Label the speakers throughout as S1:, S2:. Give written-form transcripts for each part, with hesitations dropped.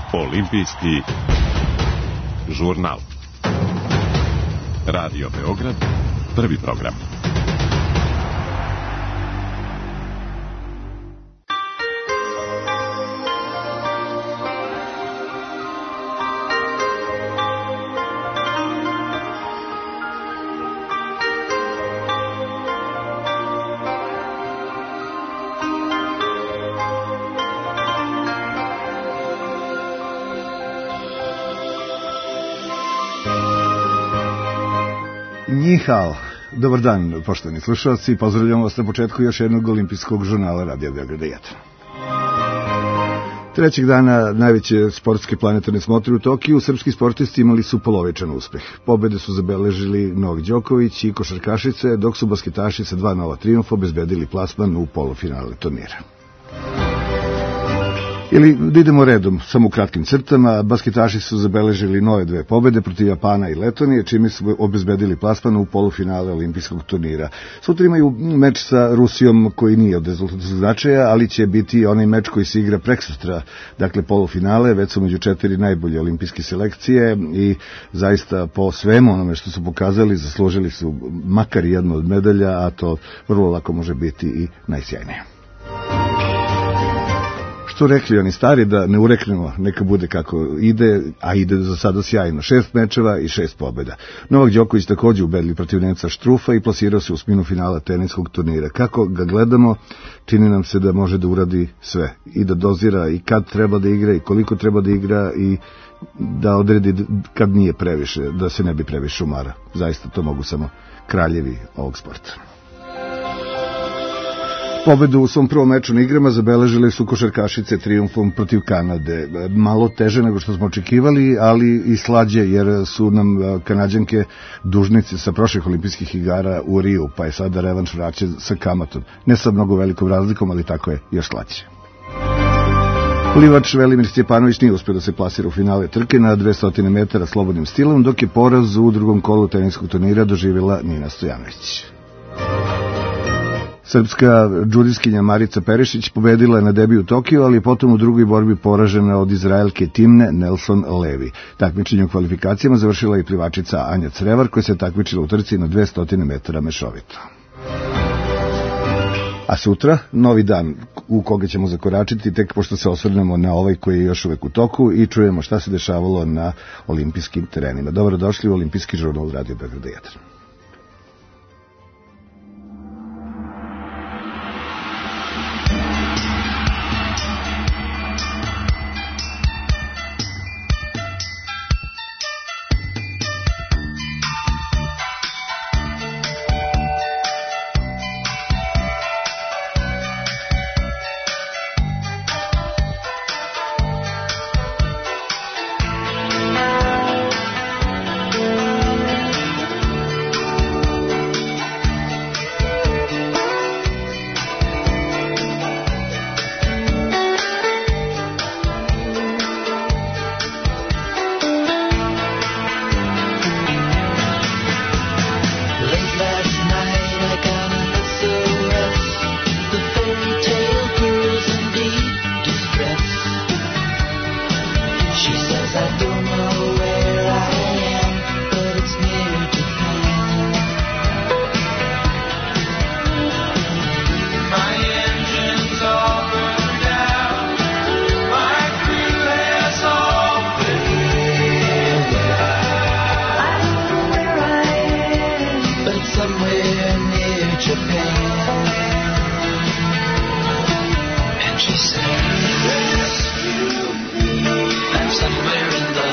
S1: Olimpijski žurnal. Radio Beograd, prvi program.
S2: Nihao. Dobar dan, poštovani slušalci, pozdravljamo vas na početku još jednog olimpijskog žurnala Radio Beograda 1. Trećeg dana najveće sportske planetarne smotre u Tokiju, srpski sportisti imali su polovičan uspeh. Pobede su zabeležili Novak Đoković i košarkašice, dok su basketaši sa 2 nova trijumfa obezbedili plasman u polufinale turnira. Ili da idemo redom, samo u kratkim crtama, basketaši su zabeležili nove 2 pobede protiv Japana i Letonije, čime su obezbedili plasman u polufinale olimpijskog turnira. Sutra imaju meč sa Rusijom koji nije od rezultatskog značaja, ali će biti onaj meč koji se igra preksutra, dakle polufinale, već su među 4 najbolje olimpijske selekcije i zaista po svemu onome što su pokazali zaslužili su makar jednu od medalja, a to vrlo lako može biti i najsjajnije. Što rekli oni stari, da ne ureknemo, neka bude kako ide, a ide za sada sjajno. 6 mečeva i 6 pobjeda. Novak Đoković također ubedili protiv Nemca Štrufa i plasirao se u sminu finala teniskog turnira. Kako ga gledamo, čini nam se da može da uradi sve. I da dozira i kad treba da igra i koliko treba da igra i da odredi kad nije previše, da se ne bi previše umara. Zaista to mogu samo kraljevi ovog sporta. Pobedu u svom prvom meču na igrama zabeležili su košarkašice trijumfom protiv Kanade. Malo teže nego što smo očekivali, ali i slađe, jer su nam Kanađanke dužnice sa prošlih olimpijskih igara u Riju, pa je sada revanš vraćen sa kamatom. Ne sa mnogo velikom razlikom, ali tako je još slađe. Plivač Velimir Stjepanović nije uspio da se plasira u finale trke na 200 metara slobodnim stilom, dok je poraz u drugom kolu teniskog turnira doživjela Nina Stojanović. Srpska džudiskinja Marica Perišić pobedila je na debi u Tokiju, ali potom u drugoj borbi poražena od Izraelke Timne Nelson Levi. Takmičenje u kvalifikacijama završila i plivačica Anja Crevar, koja se takmičila u trci na 200 metara mešovito. A sutra, novi dan u koga ćemo zakoračiti, tek pošto se osvrnemo na ovaj koji je još uvek u toku i čujemo šta se dešavalo na olimpijskim terenima. Dobrodošli u Olimpijski žurnal Radio Beograda 1.
S3: Somewhere in the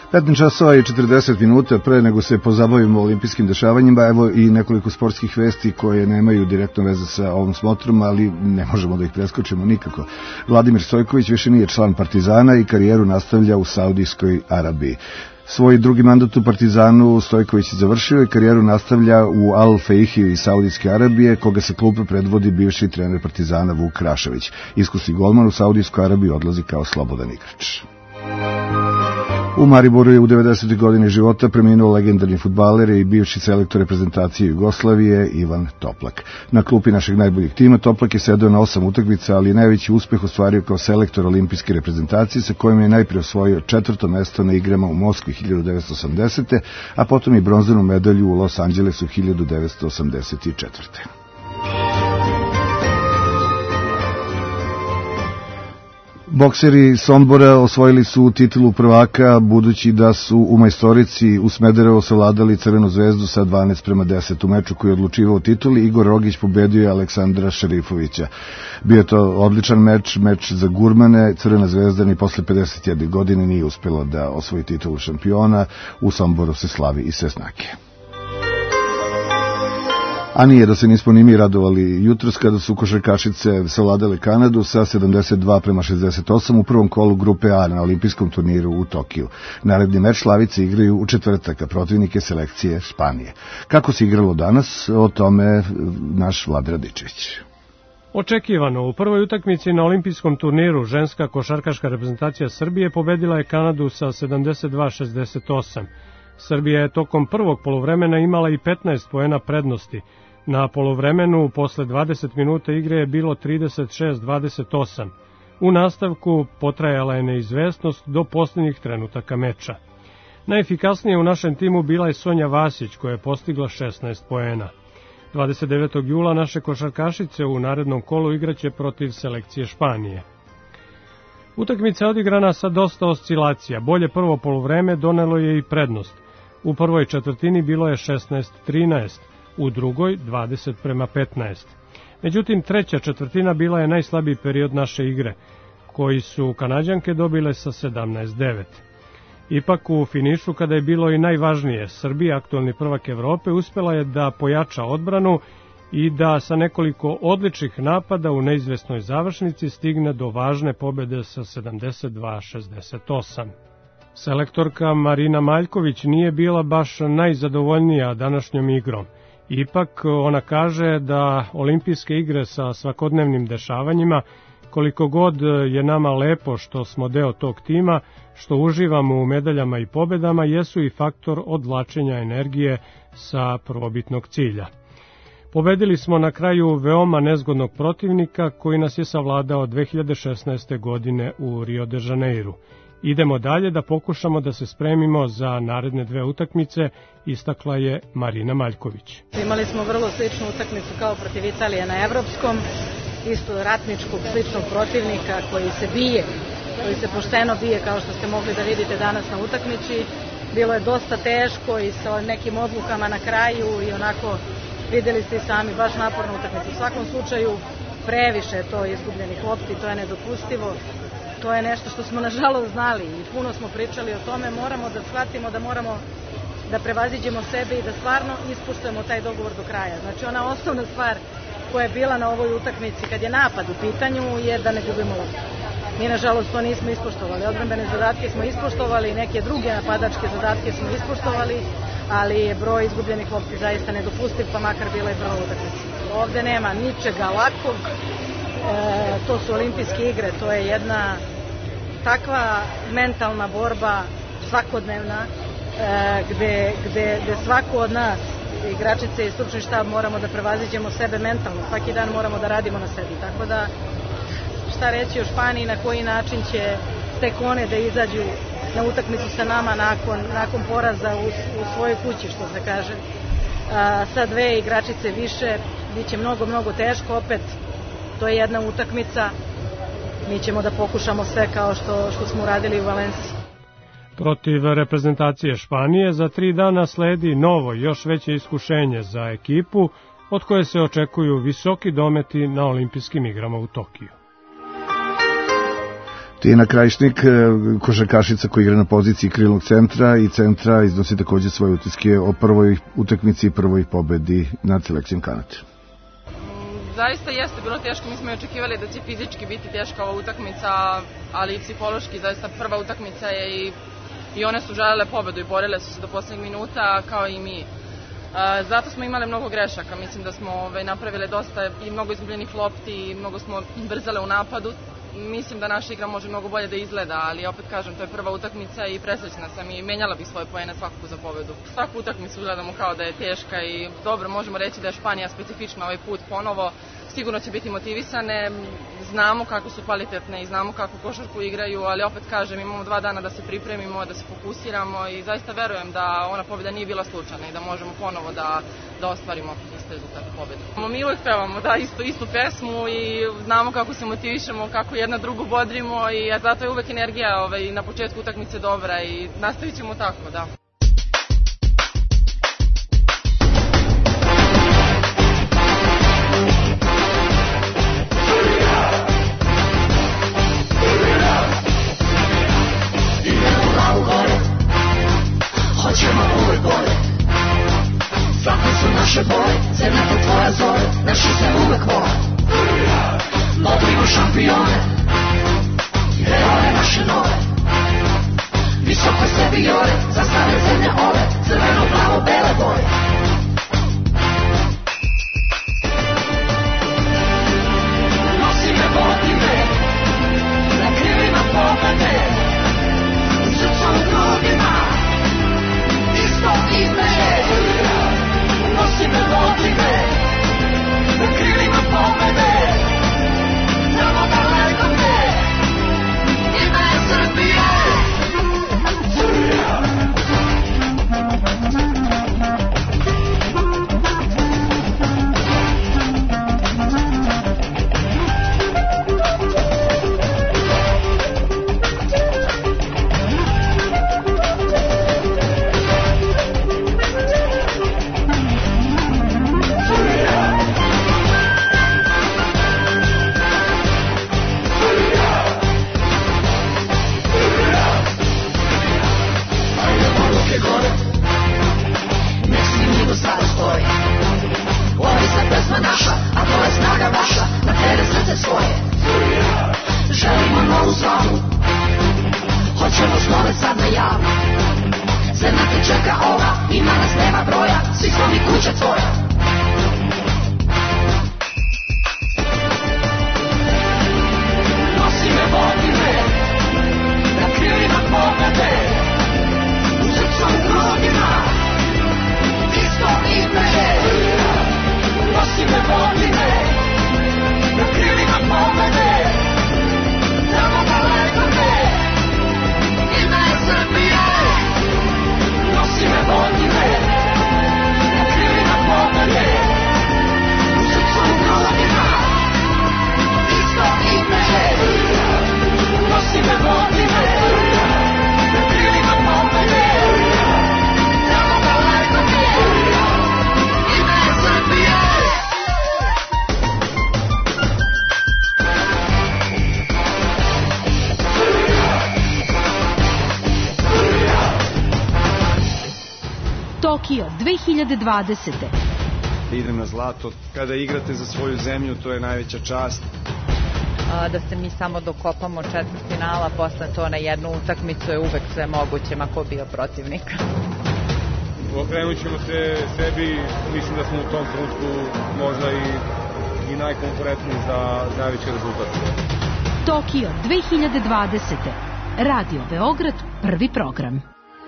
S2: 15 časova i 40 minuta pre nego se pozabavimo olimpijskim dešavanjima, evo i nekoliko sportskih vesti koje nemaju direktno veze sa ovom smotrom, ali ne možemo da ih preskočimo nikako. Vladimir Stojković više nije član Partizana i karijeru nastavlja u Saudijskoj Arabiji. Svoj drugi mandat u Partizanu Stojković je završio i karijeru nastavlja u Al Fejhiju iz Saudijske Arabije, koga se klupe predvodi bivši trener Partizana Vuk Rašević. Iskusni golman u Saudijskoj Arabiji odlazi kao slobodan igrač. U Mariboru je u 90. godini života preminuo legendarni fudbaler i bivši selektor reprezentacije Jugoslavije Ivan Toplak. Na klupi našeg najboljeg tima Toplak je sedeo na 8 utakmica, ali najveći uspeh ostvario kao selektor olimpijske reprezentacije, sa kojim je najprije osvojio 4. mesto na igrama u Moskvi 1980. a potom i bronzanu medalju u Los Angelesu 1984. Bokseri Sombora osvojili su titulu prvaka, budući da su u majstorici u Smederevo savladali Crvenu zvezdu sa 12:10 u meču koji je odlučivao tituli. Igor Rogić pobedio je Aleksandra Šerifovića. Bio je to odličan meč za gurmane. Crvena zvezda ni posle 51 godine nije uspela da osvoji titulu šampiona. U Somboru se slavi i sve znake. A nije da se nismo ni mi radovali jutros kada su košarkašice savladale Kanadu sa 72:68 u prvom kolu grupe A na olimpijskom turniru u Tokiju. Naredni meč Slavice igraju u četvrtak, a protivnike selekcije Španije. Kako se igralo danas, o tome naš Vlad Radičević.
S3: Očekivano, u prvoj utakmici na olimpijskom turniru ženska košarkaška reprezentacija Srbije pobedila je Kanadu sa 72:68. Srbija je tokom prvog poluvremena imala i 15 poena prednosti. Na poluvremenu, posle 20 minuta igre je bilo 36:28. U nastavku potrajala je neizvesnost do posljednjih trenutaka meča. Najefikasnije u našem timu bila je Sonja Vasić, koja je postigla 16 poena. 29. jula naše košarkašice u narednom kolu igraće protiv selekcije Španije. Utakmica je odigrana sa dosta oscilacija. Bolje prvo poluvreme donelo je i prednost. U prvoj četvrtini bilo je 16:13, u drugoj 20:15. Međutim, treća četvrtina bila je najslabiji period naše igre, koji su Kanađanke dobile sa 17:9. Ipak u finišu, kada je bilo i najvažnije, Srbija, aktualni prvak Evrope, uspela je da pojača odbranu i da sa nekoliko odličnih napada u neizvesnoj završnici stigne do važne pobede sa 72:68. Selektorka Marina Maljković nije bila baš najzadovoljnija današnjom igrom. Ipak ona kaže da olimpijske igre sa svakodnevnim dešavanjima, koliko god je nama lepo što smo deo tog tima, što uživamo u medaljama i pobedama, jesu i faktor odvlačenja energije sa prvobitnog cilja. Pobedili smo na kraju veoma nezgodnog protivnika koji nas je savladao 2016. godine u Rio de Janeiru. Idemo dalje da pokušamo da se spremimo za naredne dve utakmice, istakla je Marina Maljković.
S4: Imali smo vrlo sličnu utakmicu kao protiv Italije na Evropskom, isto ratničkog sličnog protivnika koji se bije, koji se pošteno bije, kao što ste mogli da vidite danas na utakmici. Bilo je dosta teško i sa nekim odlukama na kraju i onako videli ste i sami baš napornu utakmicu. U svakom slučaju previše je to izgubljenih lopti, to je nedopustivo. To je nešto što smo nažalost znali i puno smo pričali o tome. Moramo da shvatimo da moramo da prevaziđemo sebe i da stvarno ispoštujemo taj dogovor do kraja. Znači ona osnovna stvar koja je bila na ovoj utakmici kad je napad u pitanju je da ne gubimo loptu. Mi nažalost to nismo ispoštovali. Odbrambene zadatke smo ispoštovali, neke druge napadačke zadatke smo ispoštovali, ali je broj izgubljenih lopti zaista nedopustiv, pa makar bila i prva utakmica. Ovde nema ničega lakog. To su olimpijske igre, to je jedna takva mentalna borba svakodnevna gde svako od nas, igračice i stručni štab, moramo da prevaziđemo sebe mentalno, svaki dan moramo da radimo na sebi, tako da šta reći o Španiji, na koji način će tek one da izađu na utakmicu sa nama nakon poraza u svojoj kući, što se kaže, sa dve igračice više, bit će mnogo teško opet. To je jedna utakmica, mi ćemo da pokušamo sve kao što smo uradili u Valenciji.
S3: Protiv reprezentacije Španije za 3 dana sledi novo, još veće iskušenje za ekipu, od koje se očekuju visoki dometi na olimpijskim igrama u Tokiju.
S2: Tijena Krajišnik, košarkašica koja igra na poziciji krilnog centra i centra, iznosi takođe svoje utiske o prvoj utakmici i prvoj pobedi nad selekcijom Kanade.
S5: Zaista jeste bilo teško, mi smo očekivali da će fizički biti teška ova utakmica, ali i psihološki, zaista prva utakmica je i one su želele pobedu i borile su se do poslednjeg minuta kao i mi. Zato smo imali mnogo grešaka, mislim da smo napravili dosta i mnogo izgubljenih lopti i mnogo smo brzale u napadu. Mislim da naša igra može mnogo bolje da izgleda, ali opet kažem, to je prva utakmica i presrećna sam i menjala bih svoje poene svakako za pobedu. Svaku utakmicu gledamo kao da je teška i dobro, možemo reći da je Španija specifična ovaj put ponovo. Sigurno će biti motivisane, znamo kako su kvalitetne i znamo kako košarku igraju, ali opet kažem, imamo 2 dana da se pripremimo, da se fokusiramo i zaista verujem da ona pobjeda nije bila slučajna i da možemo ponovo da ostvarimo isto rezultat pobjede. Mi uvek pevamo istu pesmu i znamo kako se motivišemo, kako jedna drugu bodrimo i zato je uvek energija na početku utakmice dobra i nastavit ćemo tako, da.
S6: Hoćemo uvek bolje, svakoj su naše boje, crnate tvoja zore, naši se uvek vole. Modrimo šampione, heroje naše nove, visoko sebi jore, zastave zemlje ove, crveno, plavo, bele boje. Nosi me vodine, na krilima pobede, u srcu u grudima, isto ime. Nosi me vodine, na krilima pobede, tamo daleko gde, ime je Srbije. Naša, a to je snaga vaša, na tere srce svoje. Želimo novu slavu, hoćemo slove sad na javu. Zemlja te čeka ova, ima nas nema broja, svi smo mi kuća tvoja. Nosi me vodine, na krilima pobede, u srcu u grudima, isto ime. Nosi me vodine, na krilima pobede, tamo daleko gde, ime je Srbije. Nosi me vodine, na krilima pobede, u srcu u grudima, isto ime. Nosi me vodine, na krilima pobede, tamo daleko gde, ime je Srbije.
S7: Tokio 2020.
S8: Idem na zlato. Kada igrate za svoju zemlju, to je najveća čast.
S9: Da se mi samo dokopamo četvrtfinala, posle to na jednu utakmicu je uvek sve moguće, ma ko bio protivnik.
S10: Okrenut ćemo se sebi, mislim da smo u tom trenutku možda i najkonkurentniji za najveći rezultat.
S7: Tokio 2020. Radio Beograd, prvi program.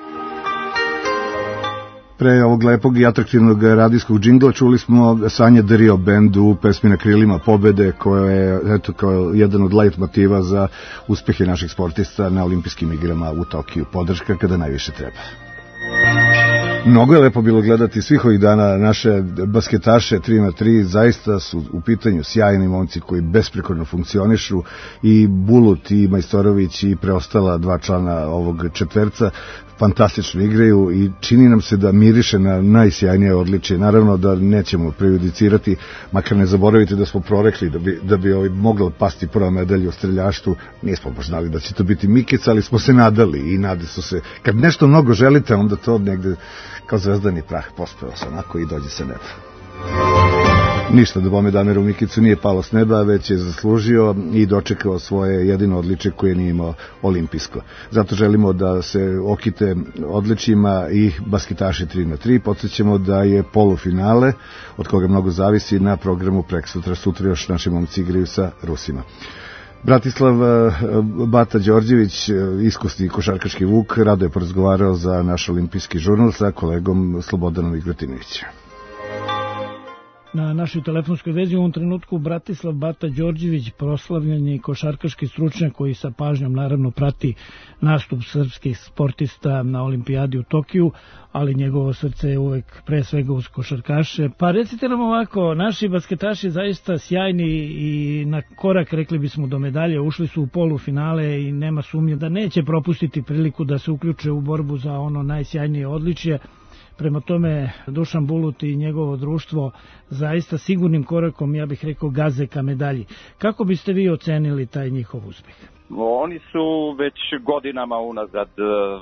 S2: Pre ovog lepog i atraktivnog radijskog džingla čuli smo Sanja Drio band u pesmi Na krilima pobede, koja je kao jedan od light motiva za uspehe naših sportista na olimpijskim igrama u Tokiju. Podrška kada najviše treba. Mnogo je lepo bilo gledati svih ovih dana naše basketaše 3x3, zaista su u pitanju sjajni momci koji besprekorno funkcionišu, i Bulut i Majstorović i preostala dva člana ovog četverca fantastično igraju i čini nam se da miriše na najsjajnije odličje. Naravno da nećemo prejudicirati, makar ne zaboravite da smo prorekli da bi mogla pasti prva medalja u streljaštvu. Nismo baš znali da će to biti Mikica, ali smo se nadali i nade su se. Kad nešto mnogo želite, onda to negde kao zvezdani prah pospeo se onako i dođe se neba. Ništa da bome Damiru Mikicu nije palo s neba, već je zaslužio i dočekao svoje jedino odličje koje nije imao olimpijsko. Zato želimo da se okite odličjima i basketaši 3x3. Podsjećamo da je polufinale, od koga mnogo zavisi, na programu preksutra. Sutra još naši momci igraju sa Rusima. Bratislav Bata Đorđević, iskusni košarkaški vuk, rado je porazgovarao za naš olimpijski žurnal sa kolegom Slobodanom Igrotinovićem.
S11: Na našoj telefonskoj vezi u ovom trenutku Bratislav Bata Đorđević, proslavljeni košarkaški stručnjak koji sa pažnjom naravno prati nastup srpskih sportista na olimpijadi u Tokiju, ali njegovo srce je uvek pre svega uz košarkaše. Pa recite nam ovako, naši basketaši zaista sjajni i na korak, rekli bismo, do medalje, ušli su u polufinale i nema sumnje da neće propustiti priliku da se uključe u borbu za ono najsjajnije odličje. Prema tome, Dušan Bulut i njegovo društvo zaista sigurnim korakom, ja bih rekao, gaze ka medalji. Kako biste vi ocenili taj njihov uspeh?
S12: Oni su već godinama unazad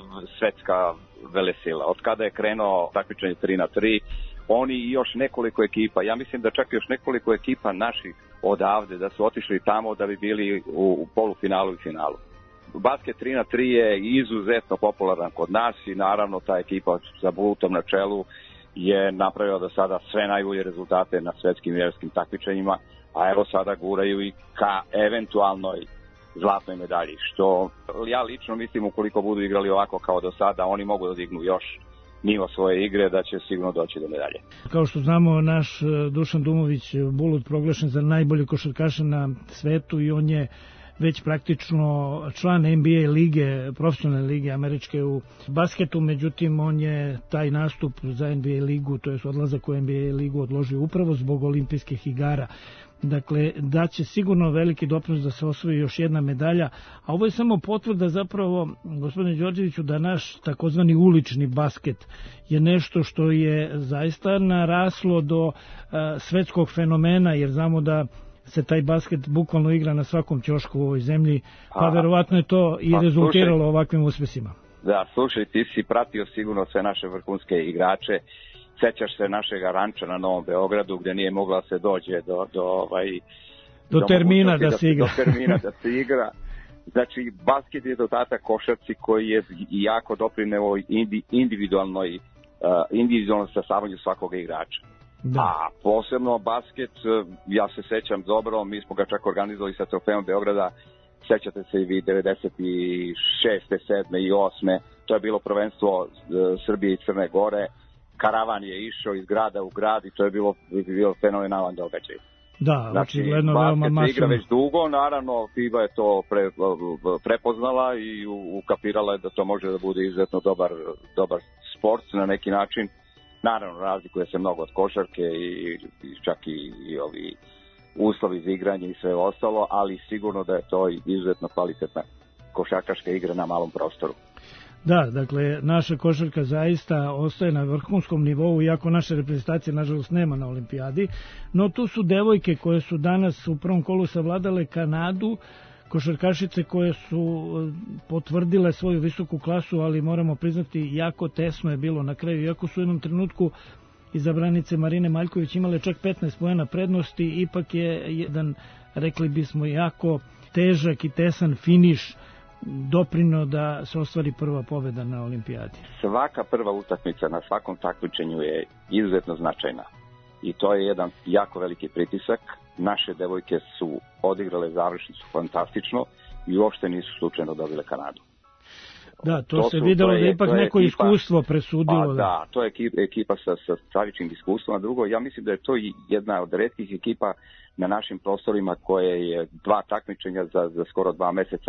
S12: svetska velesila. Od kada je krenuo takmičenje 3x3, oni i još nekoliko ekipa, ja mislim da čak još nekoliko ekipa naših odavde, da su otišli tamo da bi bili u polufinalu i finalu. Basket 3x3 je izuzetno popularan kod nas i naravno ta ekipa sa Bulutom na čelu je napravila do sada sve najbolje rezultate na svetskim i evropskim takmičenjima, a evo sada guraju i ka eventualnoj zlatnoj medalji, što ja lično mislim ukoliko budu igrali ovako kao do sada, oni mogu da dignu još nivo svoje igre, da će sigurno doći do medalje.
S11: Kao što znamo, naš Dušan Dumović Bulut proglašen za najbolje košarkaša na svetu i on je već praktično član NBA lige, profesionalne lige američke u basketu, međutim on je taj nastup za NBA ligu, to je odlazak u NBA ligu, odložio upravo zbog olimpijskih igara. Dakle, daće sigurno veliki doprinos da se osvoji još jedna medalja, a ovo je samo potvrda zapravo, gospodine Đorđeviću, da naš takozvani ulični basket je nešto što je zaista naraslo do svetskog fenomena, jer znamo da se taj basket bukvalno igra na svakom ćošku u ovoj zemlji, pa verovatno je to i rezultiralo ovakvim uspesima.
S12: Da, slušaj, ti si pratio sigurno sve naše vrhunske igrače, sećaš se našeg ranča na Novom Beogradu gde nije mogla se dođe
S11: do termina da se igra.
S12: Do termina da se igra. Znači, basket je dodatak košarci koji je jako doprineo individualnom sastavanju svakog igrača. Da. A posebno basket, ja se sećam dobro, mi smo ga čak organizovali sa Trofejom Beograda, sećate se i vi 96. 7. i 8. To je bilo prvenstvo Srbije i Crne Gore, karavan je išao iz grada u grad i to je bilo fenomenalan događaj.
S11: Da,
S12: znači,
S11: očigledno veoma masovno.
S12: Basket se igra već dugo, naravno FIBA je to prepoznala i ukapirala je da to može da bude izuzetno dobar sport na neki način. Naravno, razlikuje se mnogo od košarke i čak i ovi uslovi za igranje i sve ostalo, ali sigurno da je to izuzetno kvalitetna košarkaška igra na malom prostoru.
S11: Da, dakle, naša košarka zaista ostaje na vrhunskom nivou, iako naše reprezentacije, nažalost, nema na olimpijadi, no tu su devojke koje su danas u prvom kolu savladale Kanadu, košarkašice koje su potvrdile svoju visoku klasu, ali moramo priznati, jako tesno je bilo na kraju, iako su u jednom trenutku izabranice Marine Maljković imale čak 15 poena prednosti, ipak je jedan, rekli bismo, jako težak i tesan finiš doprineo da se ostvari prva pobeda na olimpijadi.
S12: Svaka prva utakmica na svakom takmičenju je izuzetno značajna i to je jedan jako veliki pritisak. Naše devojke su odigrale završnicu fantastično i uopšte nisu slučajno dobile Kanadu.
S11: Da, to se videlo da ipak neko iskustvo presudilo.
S12: Da, to je ekipa sa stravičnim iskustvom, a drugo, ja mislim da je to jedna od retkih ekipa na našim prostorima koje je dva takmičenja za skoro 2 meseca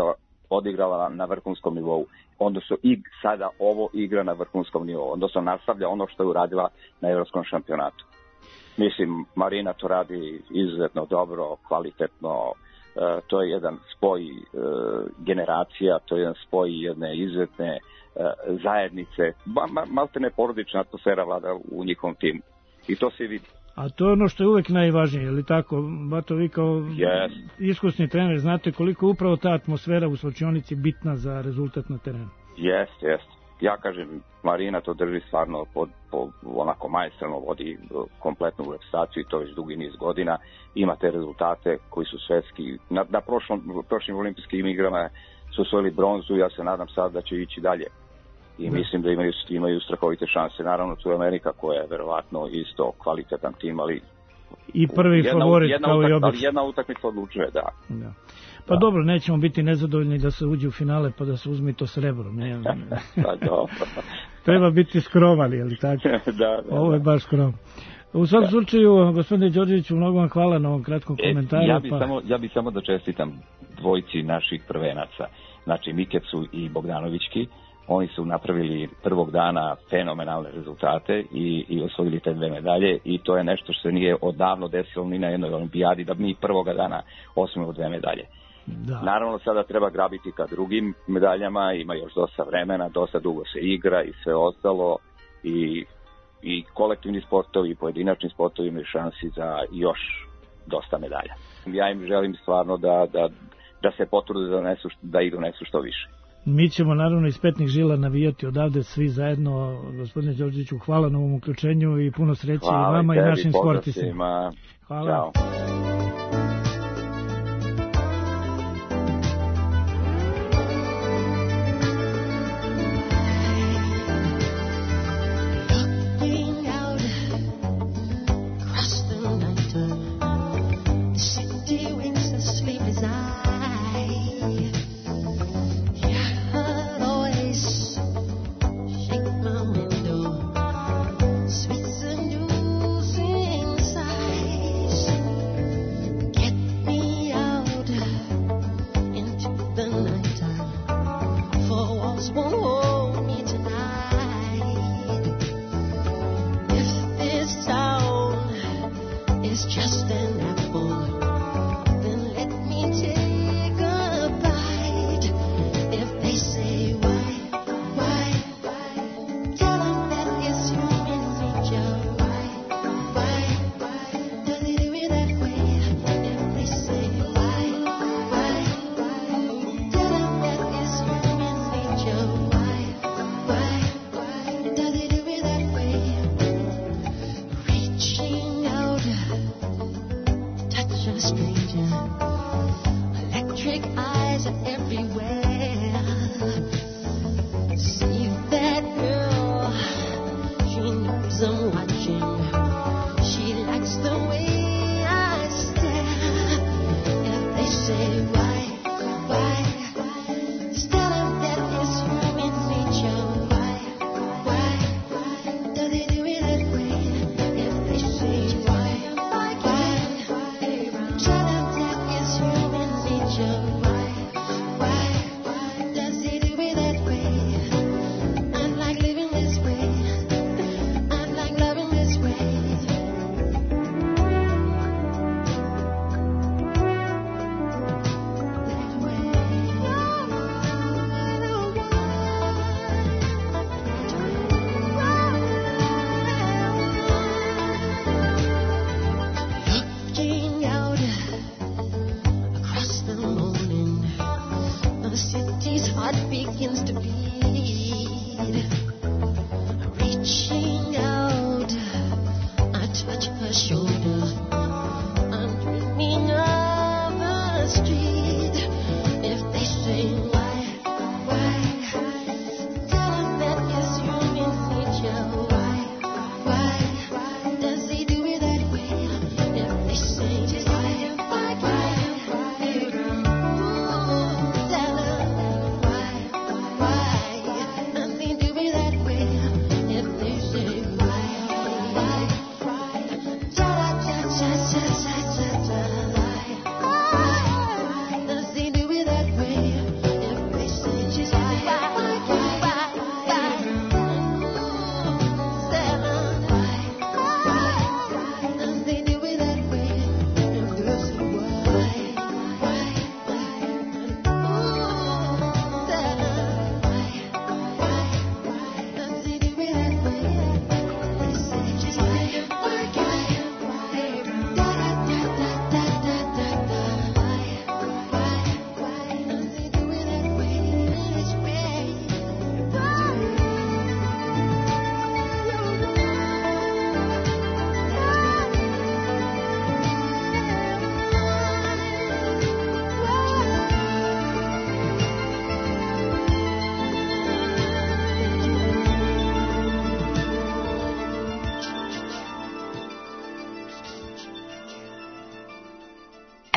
S12: odigrala na vrhunskom nivou, odnosno i sada ovo igra na vrhunskom nivou, odnosno nastavlja ono što je uradila na evropskom šampionatu. Mislim, Marina to radi izuzetno dobro, kvalitetno, to je jedan spoj generacija, to je jedan spoj jedne izuzetne zajednice, maltene porodična atmosfera vlada u njihovom timu i to se vidi.
S11: A to je ono što je uvek najvažnije, je li tako? Bato, vi kao iskusni trener znate koliko je upravo ta atmosfera u slačionici bitna za rezultat na terenu.
S12: Jeste. Ja kažem, Marina to drži stvarno onako maestralno, vodi kompletnu reprezentaciju i to već dugi niz godina. Ima te rezultate koji su svetski. Na prošlim olimpijskim igrama su osvojili bronzu, ja se nadam sad da će ići dalje. I mislim da imaju strahovite šanse. Naravno, tu je Amerika koja je verovatno isto kvalitetan tim, ali
S11: i prvi favorit kao i obično.
S12: Ali jedna utakmica odlučuje, da.
S11: Pa dobro, nećemo biti nezadovoljni da se uđe u finale pa da se uzme to srebro.
S12: Pa dobro.
S11: Treba biti skroman, je li tako?
S12: Da.
S11: Ovo je baš skroman. U svakom slučaju, gospodine Đorđeviću, mnogo vam hvala na ovom kratkom komentaru.
S13: Ja bi samo da čestitam dvojici naših prvenaca, znači Mikecu i Bogdanovićki. Oni su napravili prvog dana fenomenalne rezultate i osvojili te 2 medalje i to je nešto što se nije odavno desilo ni na jednoj olimpijadi, da mi prvoga dana osvojimo 2 medalje.
S11: Da.
S12: Naravno, sada treba grabiti ka drugim medaljama, ima još dosta vremena, dosta dugo se igra i sve ostalo i kolektivni sportovi i pojedinačni sportovi imaju šansi za još dosta medalja. Ja im želim stvarno da se potrude da idu nešto što više.
S11: Mi ćemo naravno iz petnih žila navijati odavde svi zajedno. Gospodine Đorđeviću, hvala na ovom uključenju i puno sreće i vama i našim sportistima. Hvala.
S12: Ćao.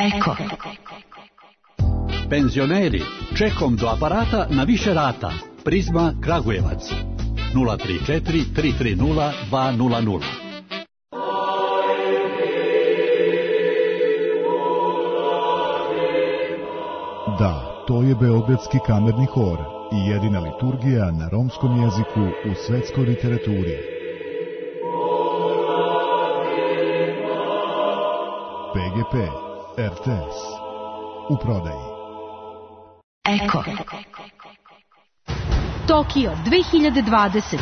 S7: Eko.
S14: Penzioneri, čekom do aparata na više rata. Prizma Kragujevac 034 330 200.
S15: Da, to je Beogradski kamerni hor i jedina liturgija na romskom jeziku u svetskoj literaturi. PGP, RTS, u prodaji.
S7: Eko. Tokio 2020.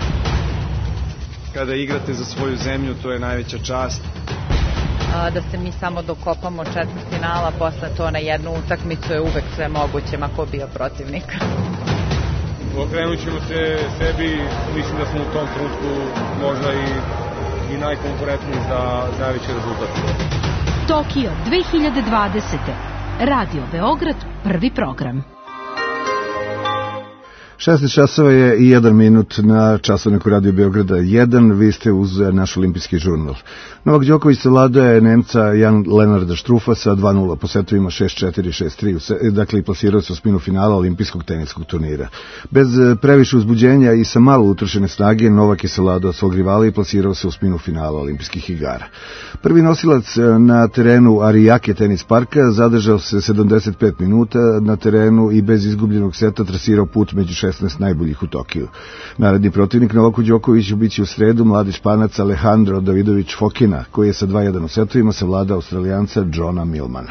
S8: Kada igrate za svoju zemlju, to je najveća čast.
S9: Da se mi samo dokopamo četvrtfinala, posle to na jednu utakmicu je uvek sve moguće, ma ko bio protivnik.
S10: Okrenut ćemo se sebi, mislim da smo u tom trenutku možda i najkonkurentniji za najveći rezultat.
S7: Tokio 2020. Radio Beograd, prvi program.
S2: 16 časova je i 1 minut na časovniku Radio Beograda 1. Vi ste uz naš olimpijski žurnal. Novak Đoković savladao Nemca Jan Lenarda Štrufa sa 2-0 po setovima 6-4, 6-3. Dakle, plasirao se u spinu finala olimpijskog teniskog turnira. Bez previše uzbuđenja i sa malo utrošene snage, Novak je savladao svog rivala i plasirao se u spinu finala olimpijskih igara. Prvi nosilac na terenu Arijake tenis parka zadržao se 75 minuta na terenu i bez izgubljenog seta trasirao put među 16 najboljih u Tokiju. Naredni protivnik Novaku Đokoviću biće u sredu mladi Španac Alejandro Davidović Fokina, koji je sa 2-1 u setovima savladao Australijanca Johna Millmana.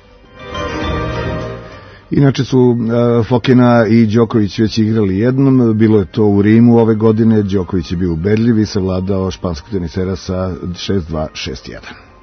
S2: Inače su Fokina i Đoković već igrali jednom, bilo je to u Rimu ove godine, Đoković je bio ubedljiv i savladao španskog tenisera sa 6-2, 6-1.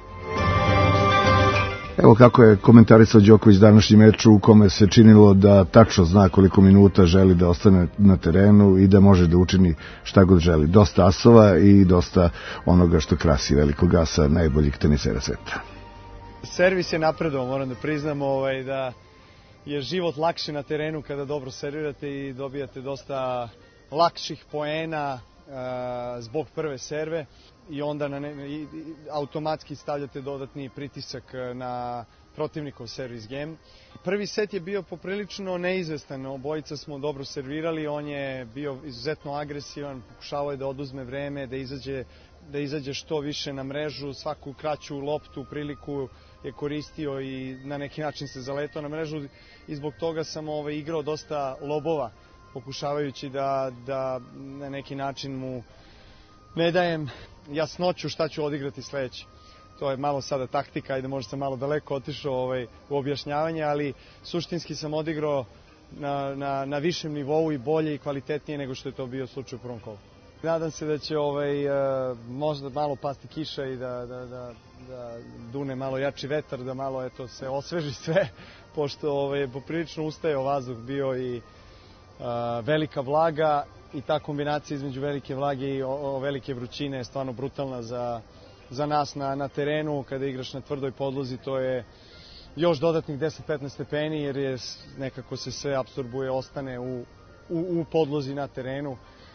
S2: Evo kako je komentarisao Đoković današnji meč u kome se činilo da tačno zna koliko minuta želi da ostane na terenu i da može da učini šta god želi. Dosta asova i dosta onoga što krasi velikog asa najboljih tenisera sveta.
S16: Servis je napredovao, moram da priznam da je život lakši na terenu kada dobro servirate i dobijate dosta lakših poena zbog prve serve i onda automatski stavljate dodatni pritisak na protivnikov servis game. Prvi set je bio poprilično neizvestan, obojica smo dobro servirali, on je bio izuzetno agresivan, pokušavao je da oduzme vreme, da izađe što više na mrežu, svaku kraću loptu, priliku je koristio i na neki način se zaletao na mrežu i zbog toga sam igrao dosta lobova, pokušavajući da na neki način mu ne dajem jasnoću šta ću odigrati sledeće. To je malo sada taktika, ajde možda sam malo daleko otišao u objašnjavanje, ali suštinski sam odigrao na višem nivou i bolje i kvalitetnije nego što je to bio slučaj u prvom kolu. Nadam se da će možda malo pasti kiša i da dune malo jači vetar, da malo se osveži sve, pošto je poprilično ustajao vazduh bio i velika vlaga i ta kombinacija između velike vlage i velike vrućine je stvarno brutalna za nas na terenu. Kada igraš na tvrdoj podlozi, to je još dodatnih 10-15 stepeni jer je nekako se sve apsorbuje, ostane u podlozi na terenu.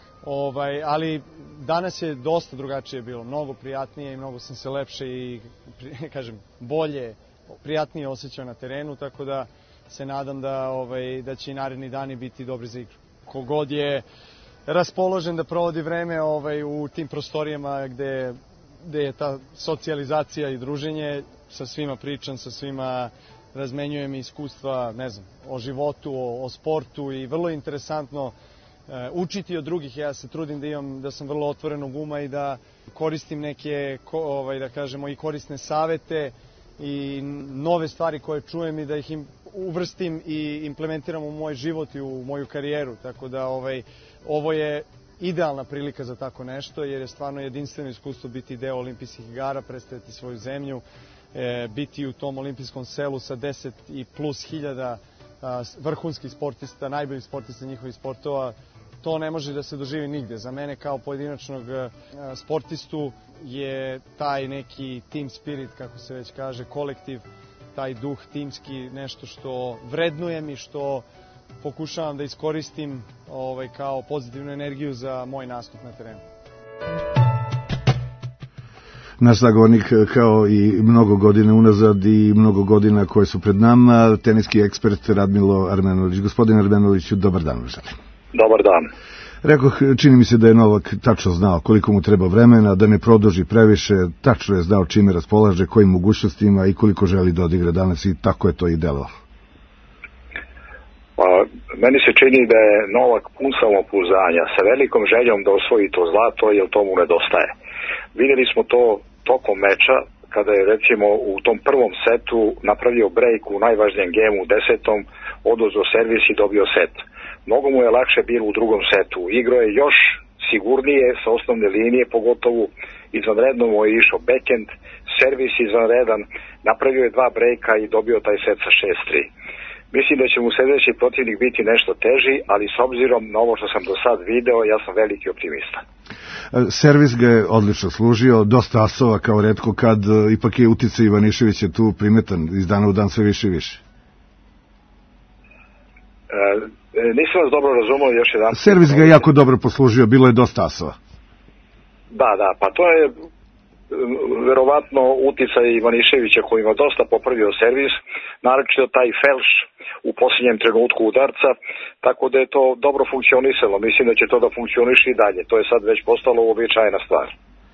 S16: Ali danas je dosta drugačije bilo, mnogo prijatnije i mnogo sam se lepše i bolje, prijatnije osjećao na terenu, tako da se nadam da će i naredni dani biti dobri za igru. Kogod je raspoložen da provodi vreme u tim prostorijama gde je ta socijalizacija i druženje, sa svima pričam, sa svima razmenjujem iskustva, o životu, o sportu i vrlo je interesantno učiti od drugih. Ja se trudim da sam vrlo otvorenog uma i da koristim neke, da kažemo, i korisne savete i nove stvari koje čujem i da ih uvrstim i implementiram u moj život i u moju karijeru. Tako da ovo je idealna prilika za tako nešto jer je stvarno jedinstveno iskustvo biti deo olimpijskih igara, predstaviti svoju zemlju, biti u tom olimpijskom selu sa 10 i plus hiljada vrhunskih sportista, najboljih sportista njihovih sportova. To ne može da se doživi nigde. Za mene kao pojedinačnog sportistu je taj neki team spirit, kako se već kaže, kolektiv, taj duh timski, nešto što vrednujem i što pokušavam da iskoristim kao pozitivnu energiju za moj nastup na terenu.
S2: Naš sagovornik kao i mnogo godina unazad i mnogo godina koje su pred nama, teniski ekspert Radmilo Armenulić. Gospodin Armenuliću, dobar dan vam želim.
S17: Dobar dan.
S2: Rekoh, čini mi se da je Novak tačno znao koliko mu treba vremena, da ne produži previše, tačno je znao čime raspolaže, kojim mogućnostima i koliko želi da odigra danas i tako je to i delovalo.
S17: Pa, meni se čini da je Novak pun samopouzdanja, sa velikom željom da osvoji to zlato, jer to mu nedostaje. Vidjeli smo to tokom meča, kada je recimo u tom prvom setu napravio break u najvažnijem gemu, u 10. oduzeo servis i dobio set. Mnogo mu je lakše bilo u drugom setu. Igrao je još sigurnije sa osnovne linije, pogotovo izvanredno mu je išao backhand, servis izvanredan, napravio je 2 brejka i dobio taj set sa 6-3. Mislim da će mu sljedeći protivnik biti nešto teži, ali s obzirom na ovo što sam do sad video, ja sam veliki optimista.
S2: Servis ga je odlično služio, dosta asova kao retko kad, ipak je uticaj Ivaniševića tu primetan iz dana u dan sve više i više.
S17: Nisam vas dobro razumio još jedan.
S2: Servis ga je jako dobro poslužio, bilo je dosta asova.
S17: Da, pa to je verovatno uticaj Ivaniševića koji ima dosta popravio servis, naročito taj felš u posljednjem trenutku udarca, tako da je to dobro funkcionisalo. Mislim da će to da funkcioniše i dalje. To je sad već postalo uobičajena stvar.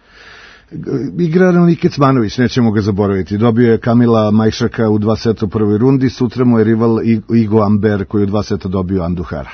S2: Igra Rani Kecmanović, nećemo ga zaboraviti. Dobio je Kamila Majšaka u 2 seta u prvoj rundi, sutra mu je rival Igo Amber koji u 2 seta dobio Anduhara.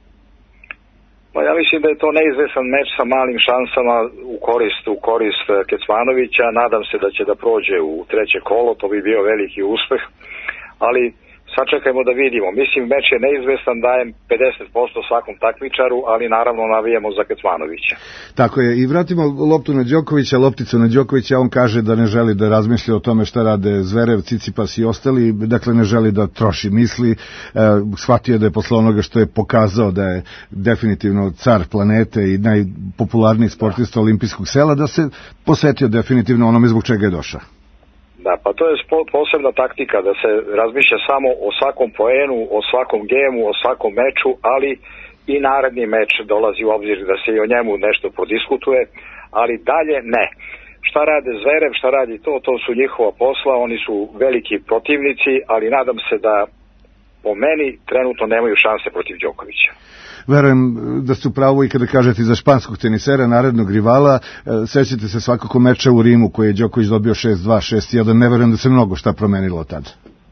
S17: Pa ja mislim da je to neizvesan meč sa malim šansama u korist Kecmanovića. Nadam se da će da prođe u 3. kolo, to bi bio veliki uspeh, ali sačekajmo da vidimo. Mislim, meč je neizvestan, dajem 50% svakom takmičaru, ali naravno navijemo za Kecmanovića.
S2: Tako je, i vratimo loptu na Đokovića, lopticu na Đokovića, on kaže da ne želi da razmišlja o tome šta rade Zverev, Cicipas i ostali, dakle ne želi da troši misli, shvatio da je posle onoga što je pokazao da je definitivno car planete i najpopularniji sportista olimpijskog sela, da se posvetio definitivno onome zbog čega je došao.
S17: Da, pa to je posebna taktika, da se razmišlja samo o svakom poenu, o svakom gemu, o svakom meču, ali i naredni meč dolazi u obzir da se i o njemu nešto prodiskutuje, ali dalje ne. Šta rade Zverev, šta radi to su njihova posla, oni su veliki protivnici, ali nadam se da po meni trenutno nemaju šanse protiv Đokovića.
S2: Verujem da ste u pravu i kada kažete za španskog tenisera, narednog rivala, sećate se svakako meča u Rimu koji je Đoković dobio 6-2, 6-1, ne verujem da se mnogo šta promenilo tad.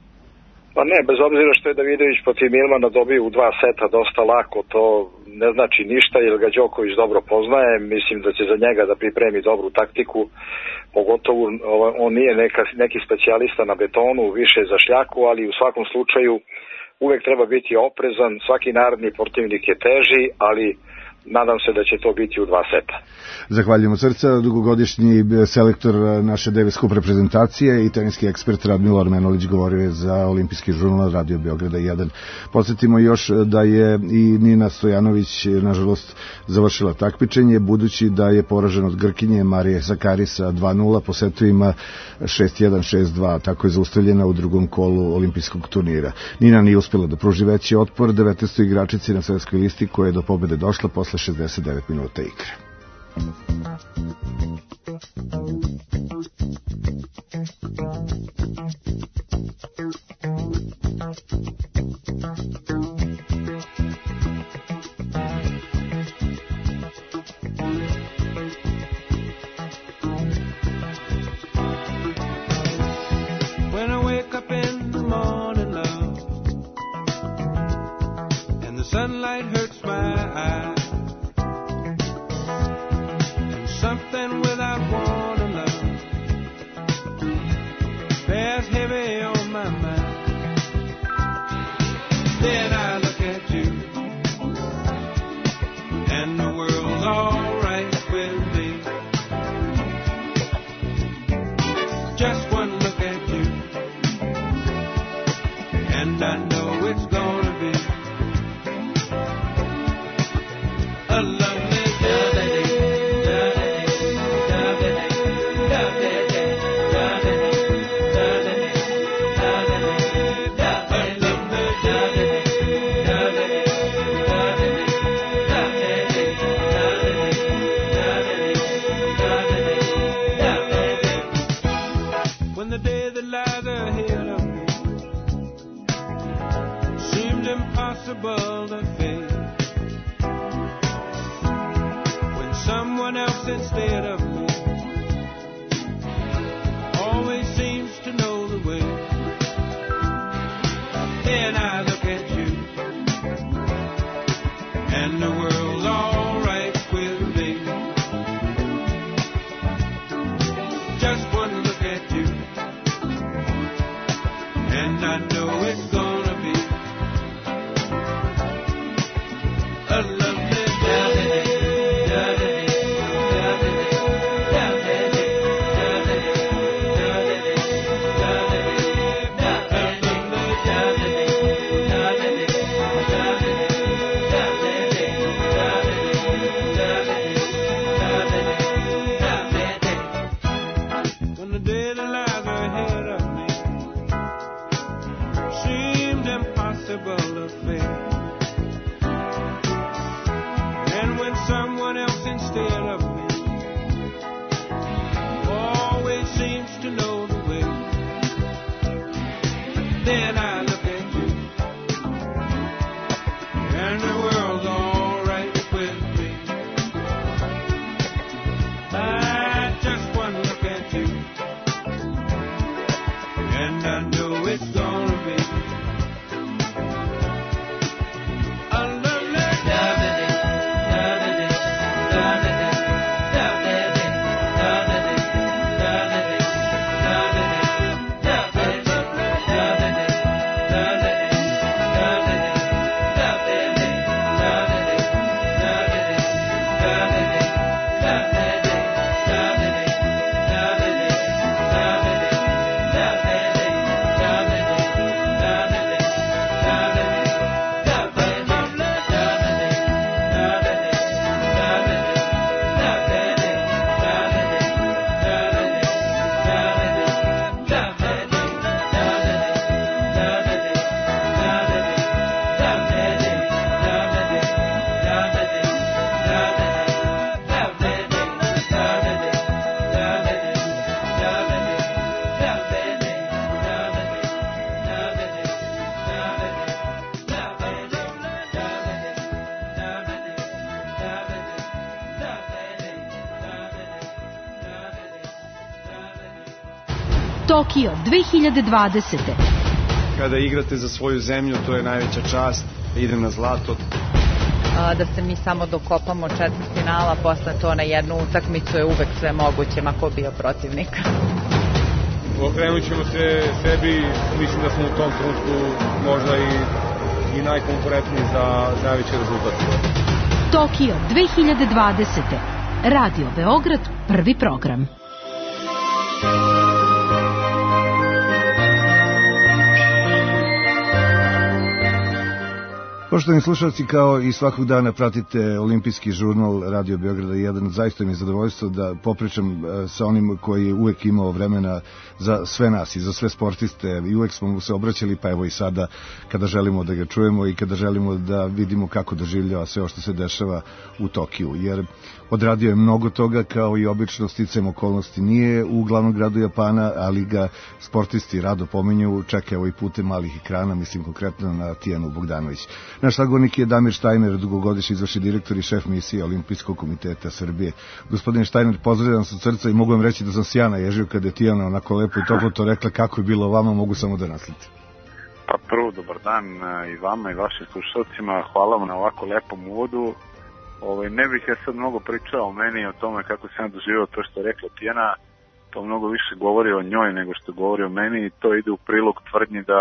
S17: Pa ne, bez obzira što je Davidović protiv Milmana dobio u 2 seta dosta lako, to ne znači ništa jer ga Đoković dobro poznaje, mislim da će za njega da pripremi dobru taktiku, pogotovo on nije neki specijalista na betonu, više za šljaku, ali u svakom slučaju uvek treba biti oprezan, svaki naredni protivnik je teži, ali nadam se da će to biti u 2 seta.
S2: Zahvaljujemo srca, dugogodišnji selektor naše Davis Cup reprezentacije i teniski ekspert Radmilo Armenulić govorio je za Olimpijski žurnal Radio Beograda 1. Podsjetimo još da je i Nina Stojanović nažalost završila takmičenje, budući da je poražen od Grkinje Marije Zakarisa 2-0 po setovima 6-1, 6-2, tako je zaustavljena u drugom kolu olimpijskog turnira. Nina nije uspjela da pruži veći otpor 19. igračici na svetskoj listi koja je do pobede došla posle 69 minuta igre.
S18: When I wake up in the morning, love, and the sunlight hurts my eyes, and something without warning, love, bears heavy on my mind. Then I look at you, and the world's all right with me. Just one look at you, and I know it's gonna be a lovely day. impossible to face. When someone else instead of me always seems to know the way, then I look at you and the world's all right with me. Just one look at you and I know it's gonna be a lovely day. When the day that lies ahead of me seems impossible to face, and when someone else instead of me always seems to know the way, then I look at you and the world's all right with me. I just one look at you and I know it's gonna be a lovely
S7: Tokio 2020.
S8: Kada igrate za svoju zemlju, to je najveća čast. Idem na zlato.
S9: Da se mi samo dokopamo četvrtfinala, posle to na jednu utakmicu je uvek sve moguće, ma ko bio protivnik.
S10: Okrenut ćemo se sebi, mislim da smo u tom trenutku možda i najkonkurentniji za najveći rezultat.
S7: Tokio 2020. Radio Beograd, prvi program.
S2: Poštovani slušalci, kao i svakog dana pratite olimpijski žurnal Radio Beograda 1. Zaista mi je zadovoljstvo da popričam sa onim koji je uvek imao vremena za sve nas i za sve sportiste i uvek smo mu se obraćali, pa evo i sada kada želimo da ga čujemo i kada želimo da vidimo kako doživljava sve o što se dešava u Tokiju, jer odradio je mnogo toga, kao i obično sticajem okolnosti nije u glavnom gradu Japana, ali ga sportisti rado pominju, čeka evo i putem malih ekrana, mislim konkretno na Tijanu Bogdanović. Naš sagovornik je Damir Štajner, dugogodišnji izvršni direktor i šef misije Olimpijskog komiteta Srbije. Gospodine Štajner, pozdravljam se od srca i mogu vam reći da sam se ja naježio kada je Tijana onako lepo i toplo to rekla. Kako je bilo vama, mogu samo da naslite.
S19: Pa prvo, dobar dan i vama i vašim slušalcima. Hvala vam na ovako lepom uvodu. Ne bih ja sad mnogo pričao o meni i o tome kako sam ja doživio to što je rekla Tijana. To mnogo više govori o njoj nego što govori o meni i to ide u prilog tvrdnji da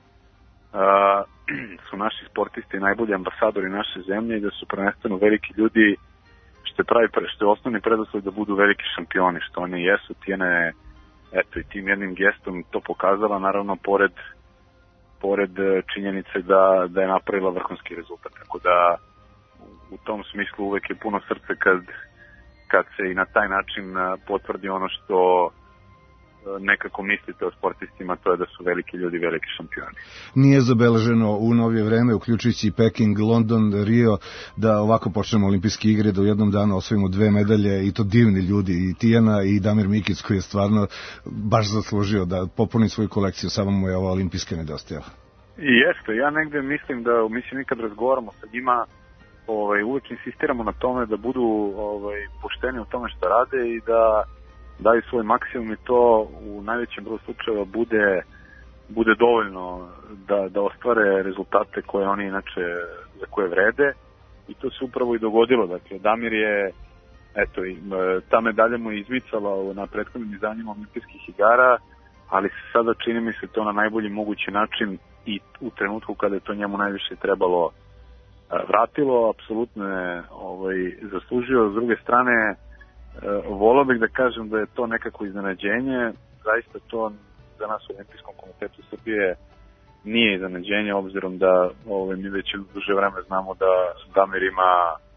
S19: su naši sportisti najbolji ambasadori naše zemlje i da su prvenstveno veliki ljudi, što je osnovni preduslov da budu veliki šampioni, što oni jesu. Tijana je i tim jednim gestom to pokazala, naravno pored činjenice da je napravila vrhunski rezultat, tako da u tom smislu uvek je puno srce kad se i na taj način potvrdi ono što nekako mislite o sportistima, to je da su veliki ljudi, veliki šampioni.
S2: Nije zabeleženo u novije vreme, uključujući Peking, London, Rio, da ovako počnemo olimpijske igre, da u jednom danu osvojimo 2 medalje i to divni ljudi, i Tijana i Damir Mikić, koji je stvarno baš zaslužio da popuni svoju kolekciju, samo mu je ova olimpijska nedostajala.
S19: I jeste, ja negde mislim da, mi kad razgovaramo sa njima, uvijek insistiramo na tome da budu pošteni u tome što rade i da daju svoj maksimum i to u najvećem broju slučajeva bude dovoljno da ostvare rezultate koje oni inače za koje vrede i to se upravo i dogodilo. Dakle, Damir je, ta medalja mu je izvicala na prethodnim izdanjima olimpijskih igara, ali se sada čini mi se to na najbolji mogući način i u trenutku kada je to njemu najviše trebalo vratilo, apsolutno je zaslužio. S druge strane, volao bih da kažem da je to nekako iznenađenje, zaista to za nas u Olimpijskom komitetu Srbije nije iznenađenje, obzirom da mi već duže vreme znamo da Damir ima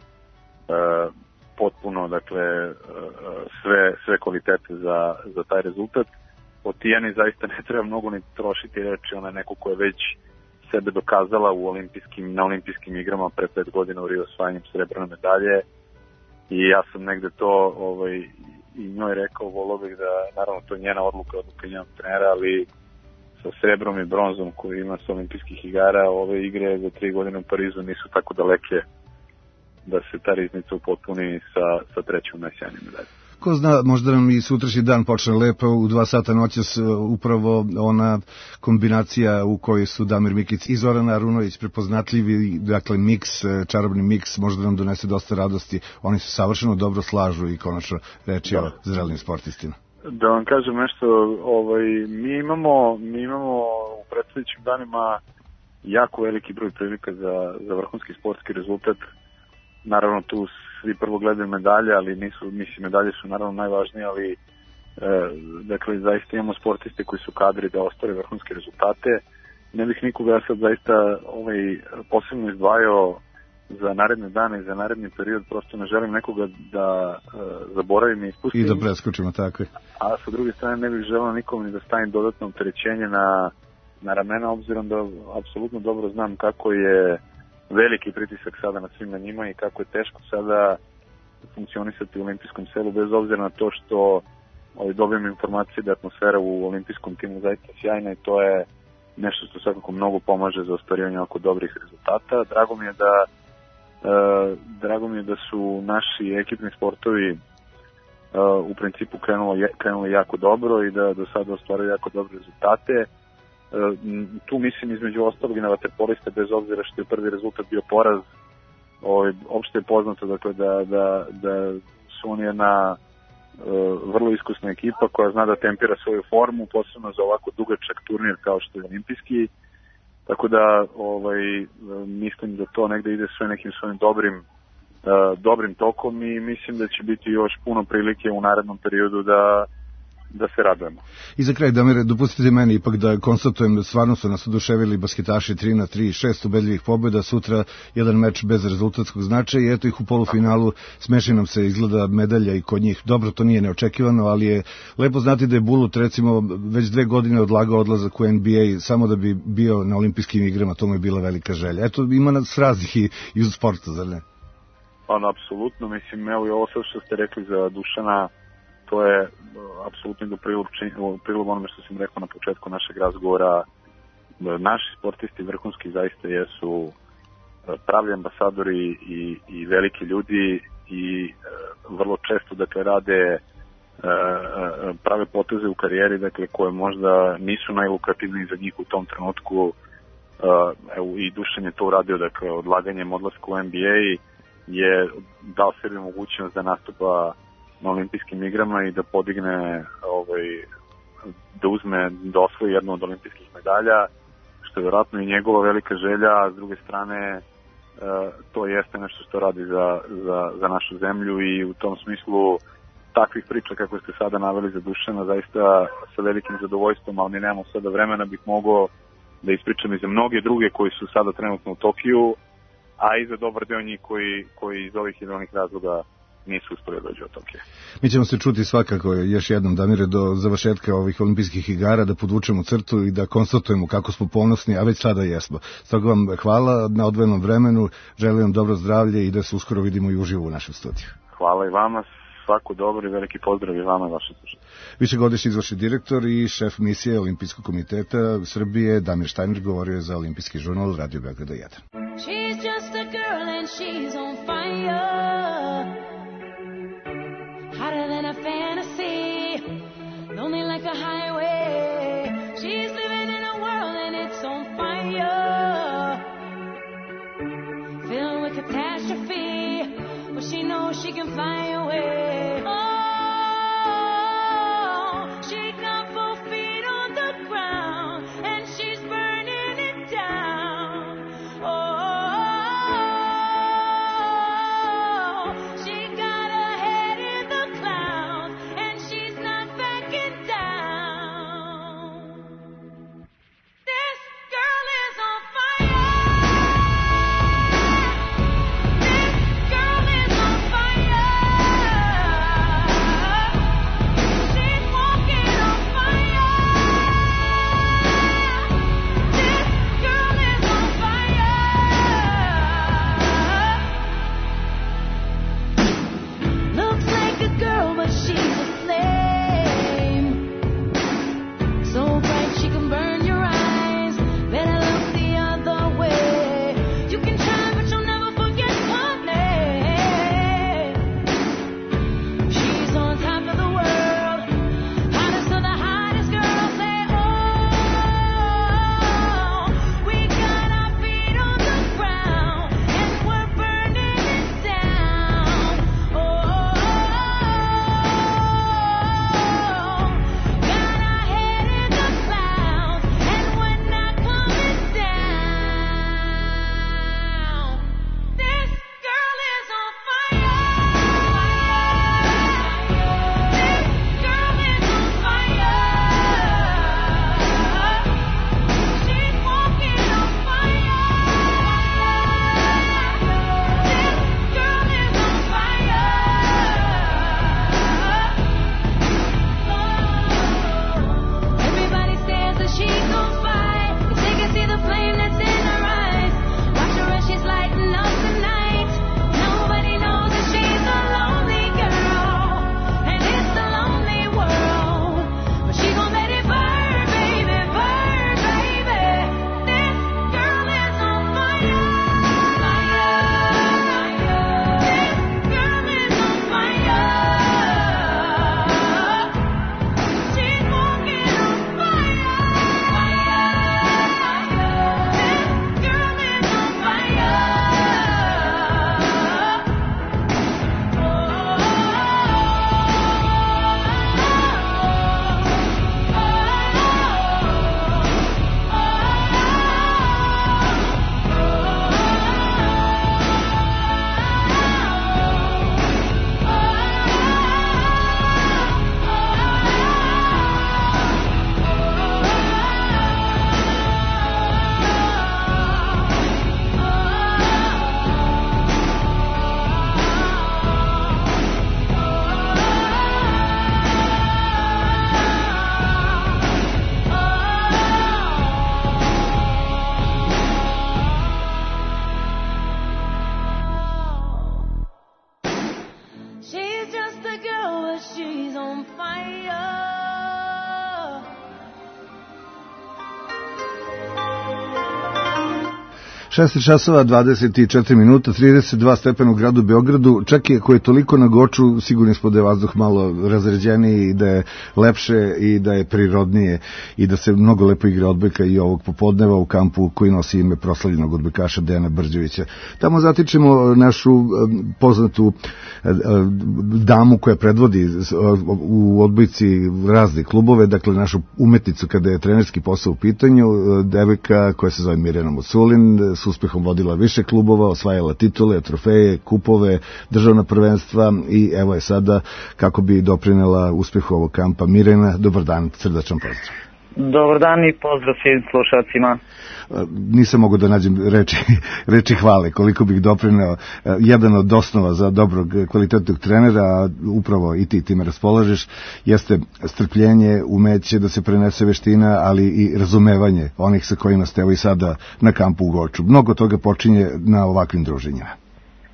S19: potpuno, dakle, sve kvalitete za taj rezultat. O Tijani zaista ne treba mnogo ni trošiti reći, ona je neko ko je već sebe dokazala na olimpijskim igrama pre 5 godina u Rio osvajanjem srebrne medalje i ja sam negde to i njoj rekao, volao bih da, naravno to je njena odluka njenog trenera, ali sa srebrom i bronzom koju ima sa olimpijskih igara, ove igre za 3 godine u Parizu nisu tako daleke da se ta riznica upotpuni sa trećom najsjajnijom medaljom.
S2: Ko zna, možda nam i sutrašnji dan počne lepo, u 2 sata noćas upravo ona kombinacija u kojoj su Damir Mikić i Zorana Arunović prepoznatljivi, dakle čarobni miks, možda nam donese dosta radosti. Oni se savršeno dobro slažu i konačno reči o zrelim sportistima.
S19: Da vam kažem nešto, mi imamo u predstojećim danima jako veliki broj prilika za vrhunski sportski rezultat. Naravno tu svi prvo gledaju medalje, ali medalje su naravno najvažnije, ali dakle zaista imamo sportiste koji su kadri da ostvare vrhunske rezultate. Ne bih nikoga sad zaista posebno izdvajao za naredne dane i za naredni period, prosto ne želim nekoga da zaboravim i ispustim.
S2: I da preskočimo, tako je.
S19: A sa druge strane ne bih želeo nikom ni da stavim dodatno opterećenje na ramena, obzirom da apsolutno dobro znam kako je veliki pritisak sada na svima njima i kako je teško sada funkcionisati u olimpijskom selu, bez obzira na to što dobijem informacije da je atmosfera u olimpijskom timu zaista sjajna i to je nešto što svakako mnogo pomaže za ostvarivanje oko dobrih rezultata. Drago mi je da su naši ekipni sportovi u principu krenuli jako dobro i da do sada ostvaruju jako dobre rezultate. Tu mislim između ostalog i na vaterpoliste, bez obzira što je prvi rezultat bio poraz. Opšte je poznato dakle, da su oni jedna vrlo iskusna ekipa koja zna da tempira svoju formu, posebno za ovako dugačak turnir kao što je olimpijski. Tako da mislim da to negde ide sve nekim svojim dobrim tokom i mislim da će biti još puno prilike u narednom periodu da se radujemo.
S2: I za kraj, Damire, dopustite meni ipak da konstatujem da stvarno su nas oduševili basketaši 3-3, 6 ubedljivih pobjeda, sutra jedan meč bez rezultatskog značaja i eto ih u polufinalu, smeši nam se izgleda medalja i kod njih. Dobro, to nije neočekivano, ali je lepo znati da je Bulut recimo već 2 godine odlagao odlazak u NBA samo da bi bio na olimpijskim igrama, to mu je bila velika želja. Eto, ima nas raznih i u sportu, zar ne?
S19: Apsolutno, mislim, evo i ovo sve što ste rekli za Dušana, to je apsolutno do prilog onome što sam rekao na početku našeg razgovora. Naši sportisti vrhunski zaista jesu pravi ambasadori i veliki ljudi i vrlo često dakle rade prave poteze u karijeri dakle koje možda nisu najlukrativniji za njih u tom trenutku. Evo i Dušan je to uradio, dakle odlaganjem odlaska u NBA je dao sebi mogućnost da nastupa na olimpijskim igrama i da podigne da osvoji jednu od olimpijskih medalja, što je vjerojatno i njegova velika želja, a s druge strane to jeste nešto što radi za našu zemlju i u tom smislu takvih priča kako ste sada naveli za Dušana zaista sa velikim zadovoljstvom, ali nemamo sada vremena, bih mogao da ispričam i za mnoge druge koji su sada trenutno u Tokiju, a i za dobar deo njih koji iz ovih i onih razloga nisu uspeli dođu od Tokija.
S2: Mi ćemo se čuti svakako još jednom, Damire, do završetka ovih olimpijskih igara, da podvučemo crtu i da konstatujemo kako smo ponosni, a već sada jesmo. Stoga vam hvala na odvojenom vremenu, želim vam dobro zdravlje i da se uskoro vidimo i uživo u našem studiju.
S19: Hvala i vama, svako dobro i veliki pozdrav i vama i vaše slušatelje.
S2: Višegodišnji izvršni direktor i šef misije Olimpijskog komiteta Srbije Damir Štajner govorio je za Olimpijski žurnal Radio Beograda 1.
S6: She's just a girl and she's on fire, hotter than a fantasy, lonely like a highway. She's living in a world and it's on fire, filled with catastrophe, but she knows she can fly away. Oh, she got 4 feet on the ground and she's burning it down. Oh, she got her head in the clouds and she's not backing down. This girl is on fire. This girl is on fire. She's walking on fire. This girl is on fire. Looks like a girl, but she's a flame. So bright she can burn your eyes. Better look the other way. You can try, but you'll never forget her name. She's on top of the world, hottest of the hottest girls. Say, oh, we got our feet on the ground and we're burning it down. Oh, got our head in the clouds and we're not coming down. This girl is on fire. This girl is on fire. She's walking on fire. This girl is on fire. Everybody stares as she goes by, but they can see the flame that's in her eyes. Watch her as she's lighting up the night. Nobody knows that she's a lonely girl, and it's a lonely world. But she gon' let it burn, baby, burn, baby. This girl is on fire. This girl is on fire. She's walking on fire. This girl is on fire. She's just a girl, but she's on fire.
S2: 6 časova, 24 minuta, 32 stepena u gradu Beogradu. Čak i ako je toliko na Goču, sigurno smo da je vazduh malo razređeniji i da je lepše i da je prirodnije i da se mnogo lepo igra odbojka i ovog popodneva u kampu koji nosi ime proslavljenog odbojkaša Dejana Brđevića. Tamo zatičemo našu poznatu damu koja predvodi u odbojci razne klubove, dakle našu umetnicu kada je trenerski posao u pitanju, devojka koja se zove Mirjana Muculin, s uspehom vodila više klubova, osvajala titule, trofeje, kupove, državna prvenstva i evo je sada kako bi doprinela uspehu ovog kampa. Mirjana, dobar dan, srdačan pozdrav.
S20: Dobar dan i pozdrav svim slušalcima.
S2: Nisam mogu da nađem reči hvale koliko bih doprineo. Jedan od osnova za dobrog kvalitetnog trenera, a upravo i ti time raspolažeš, jeste strpljenje, umeće da se prenese veština, ali i razumevanje onih sa kojima ste evo i sada na kampu u Goču. Mnogo toga počinje na ovakvim druženjima.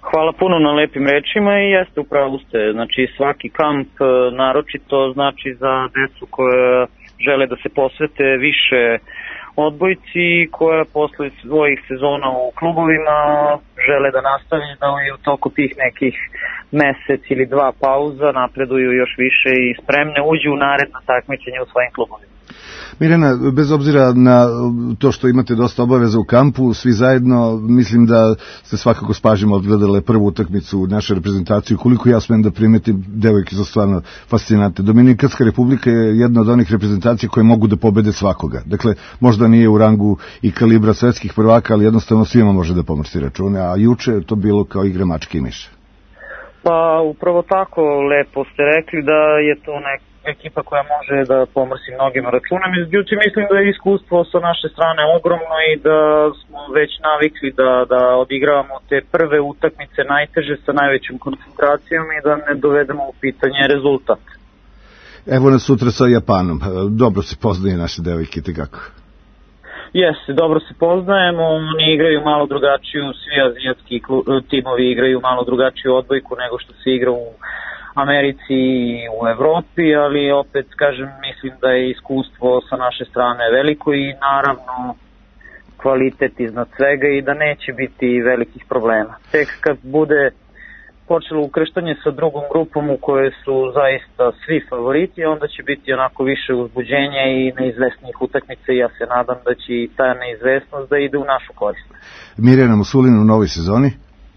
S20: Hvala puno na lepim rečima i jeste, upravo ste. Znači svaki kamp naročito znači za decu koje žele da se posvete više odbojci, koja posle svojih sezona u klubovima žele da nastave da u toku tih nekih mesec ili dva pauza napreduju još više i spremne uđu u naredno takmičenje u svojim klubovima.
S2: Mirjana, bez obzira na to što imate dosta obaveza u kampu, svi zajedno, mislim da ste svakako s pažnjom odgledale prvu utakmicu naše reprezentacije. Koliko ja smem da primetim, devojke su stvarno fascinante. Dominikanska republika je jedna od onih reprezentacija koje mogu da pobede svakoga. Dakle, možda nije u rangu i kalibra svetskih prvaka, ali jednostavno svima može da pomrsti račune, a juče je to bilo kao igra mačke i miša.
S20: Pa upravo tako, lepo ste rekli da je to ekipa koja može da pomrsi mnogima računa. Međutim, mislim da je iskustvo sa naše strane ogromno i da smo već navikli da odigravamo te prve utakmice najteže sa najvećom koncentracijom i da ne dovedemo u pitanje rezultat.
S2: Evo nas sutra sa Japanom. Dobro se poznaje naše devojke, tekako.
S20: Jeste, dobro se poznajemo, oni igraju malo drugačiju, svi azijatski timovi igraju malo drugačiju odbojku nego što se igra u Americi i u Evropi, ali opet, kažem, mislim da je iskustvo sa naše strane veliko i naravno kvalitet iznad svega i da neće biti velikih problema. Tek kad bude počelo ukrštanje sa drugom grupom u kojoj su zaista svi favoriti, onda će biti onako više uzbuđenja i neizvesnih utakmica i ja se nadam da će i ta neizvesnost da ide u našu korist.
S2: Mirjana Musulin u novoj sezoni?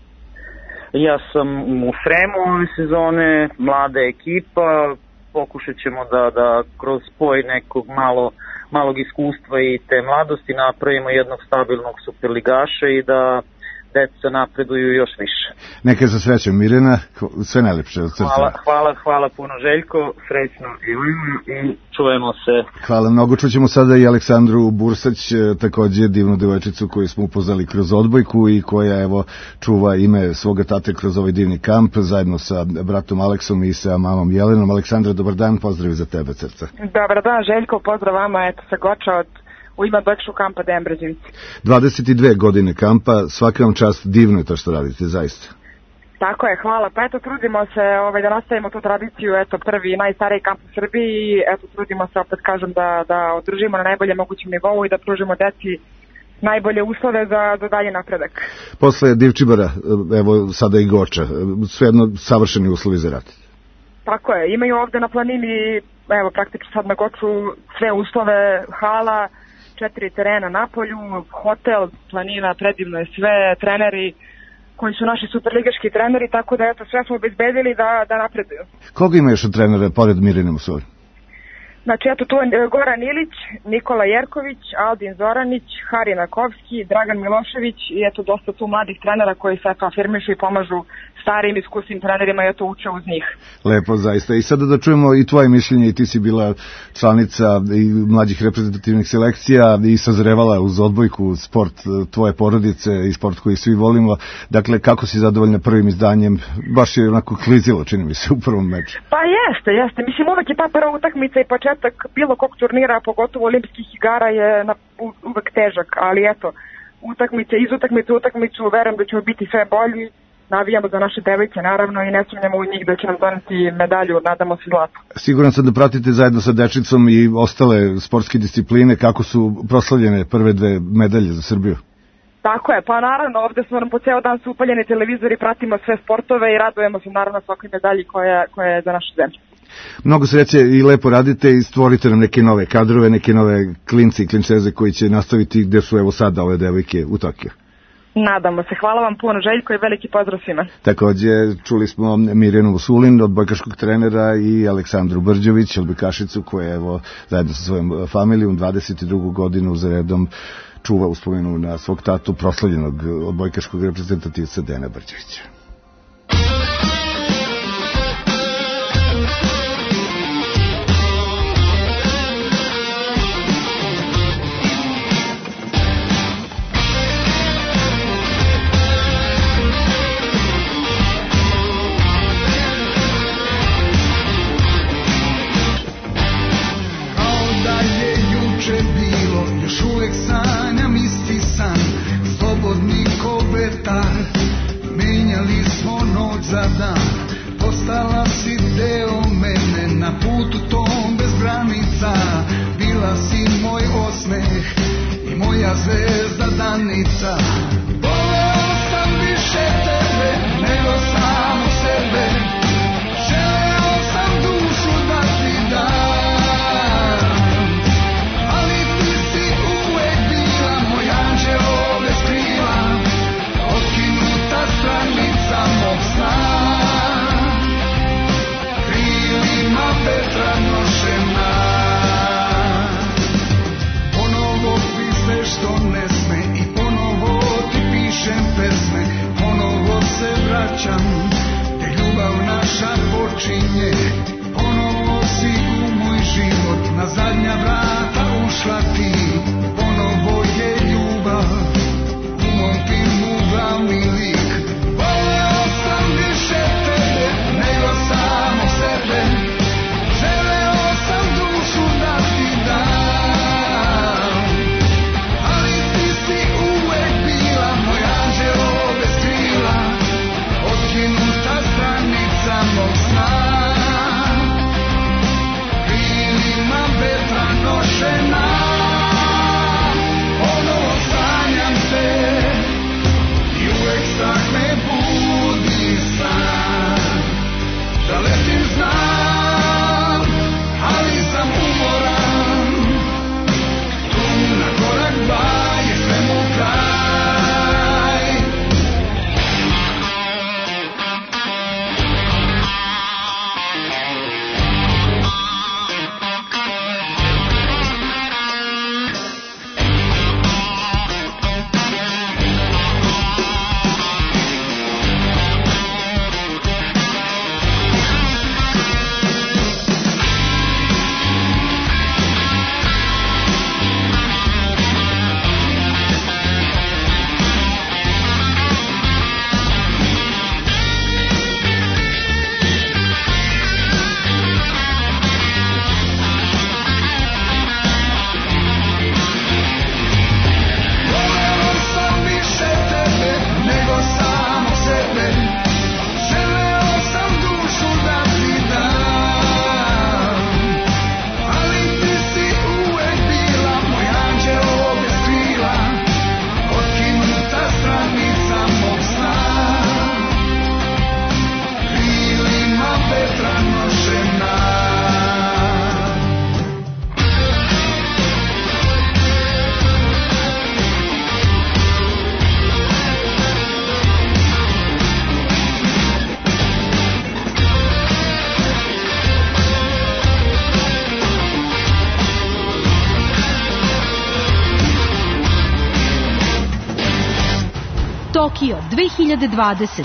S20: Ja sam u Sremu ove sezone, mlada ekipa, pokušat ćemo da kroz spoj nekog malog iskustva i te mladosti napravimo jednog stabilnog superligaša i da deca napreduju još više.
S2: Neka za srećom, Mirjana, sve najlepše od srca.
S20: Hvala puno Željko, srećno i čujemo se.
S2: Hvala mnogo, čućemo sada i Aleksandru Bursać, takođe divnu devojčicu koju smo upoznali kroz odbojku i koja evo čuva ime svoga tate kroz ovaj divni kamp, zajedno sa bratom Aleksom i sa mamom Jelenom. Aleksandra, dobar dan, pozdrav za tebe, srca.
S21: Dobar dan Željko, pozdrav vama, eto sa Goča u ime odbojkaškog kampa Dejan Brezović.
S2: 22 godine kampa, svaka vam čast, divno je to što radite, zaista.
S21: Tako je, hvala. Pa eto, trudimo se da nastavimo tu tradiciju, eto, prvi najstariji kamp u Srbiji i eto, trudimo se, opet kažem, da održimo na najbolje mogućem nivou i da pružimo deci najbolje uslove za dalje napredak.
S2: Posle Divčibara, evo sada i Goča, svejedno savršeni uslovi za rad.
S21: Tako je, imaju ovde na planini, evo, praktično sad na Goču sve uslove, hala, 4 terena na polju, hotel, planina, predivno je sve, treneri koji su naši superligaški treneri, tako da eto, sve smo obezbedili da napreduju.
S2: Koga ima još od trenera pored Mirjane Musulin?
S21: Znači, eto, tu je Goran Ilić, Nikola Jerković, Aldin Zoranić, Hari Nakovski, Dragan Milošević i eto, dosta tu mladih trenera koji se afirmišu i pomažu starim iskusnim trenerima i eto, uče uz njih.
S2: Lepo, zaista. I sada da čujemo i tvoje mišljenje, i ti si bila članica i mlađih reprezentativnih selekcija i sazrevala uz odbojku sport tvoje porodice i sport koji svi volimo. Dakle, kako si zadovoljna prvim izdanjem? Baš je onako klizilo, čini mi se, u prvom meču.
S21: Pa jeste. Mislim, uvek je ta prva utakmica i početak bilo kog turnira, pogotovo olimpijskih igara, je uvek težak, ali eto, iz utakmice u utakmicu verujem da ćemo biti sve bolji, navijamo za naše devojke naravno i ne sumnjamo u njih da će nam doneti medalju, nadamo se zlato. Siguran sam da pratite zajedno sa dečicom i ostale sportske discipline kako su proslavljene prve dve medalje za Srbiju. Tako je, pa naravno ovde smo nam po ceo dan su upaljeni televizori, pratimo sve sportove i radujemo se naravno svakoj medalji koja je za našu zemlju. Mnogo sreće i lepo radite i stvorite nam neke nove kadrove, neke nove klince i klinčeze koji će nastaviti gde su evo sada ove devojke u Tokiju. Nadamo se. Hvala vam puno Željko i veliki pozdrav svima. Takođe čuli smo Mirjanu Musulin, odbojkaškog trenera, i Aleksandru Brđović, odbojkašicu koja evo zajedno sa svojom familijom 22. godinu za redom čuva uspomenu na svog tatu, proslavljenog odbojkaškog reprezentativca Dejana Brđovića.
S6: Menjali moja zvezda danica. Voleo sam više tebe nego samo sebe, želeo sam dušu da ti dam, ali ti si uvek bila moj anđeo bez krila, otkinuta stranica mog sna, krilima vetra nošena. Ponovo pisneš što ne sme i ponovo ti pišem pesme, ponovo se vraćam gde ljubav naša počinje, ponovo si u moj život na zadnja vrata ušla ti, ponovo je ljubav u mom filmu glavni lik. Voleo sam više tebe nego samo sebe, želeo sam dušu da ti dam, ali ti si uvek bila moj anđeo bez krila, otkinuta stranica mog sna, krilima vetra nošena. Ponovo sanjam te i uvek strah me budi san, da letim znam, ali sam umoran, tu na korak dva je svemu kraj. Voleo sam više tebe nego samo sebe, želeo sam dušu da ti dam, ali ti si uvek bila moj anđeo bez krila, otkinuta stranica mog sna, krilima vetra nošena.
S7: Tokio 2020.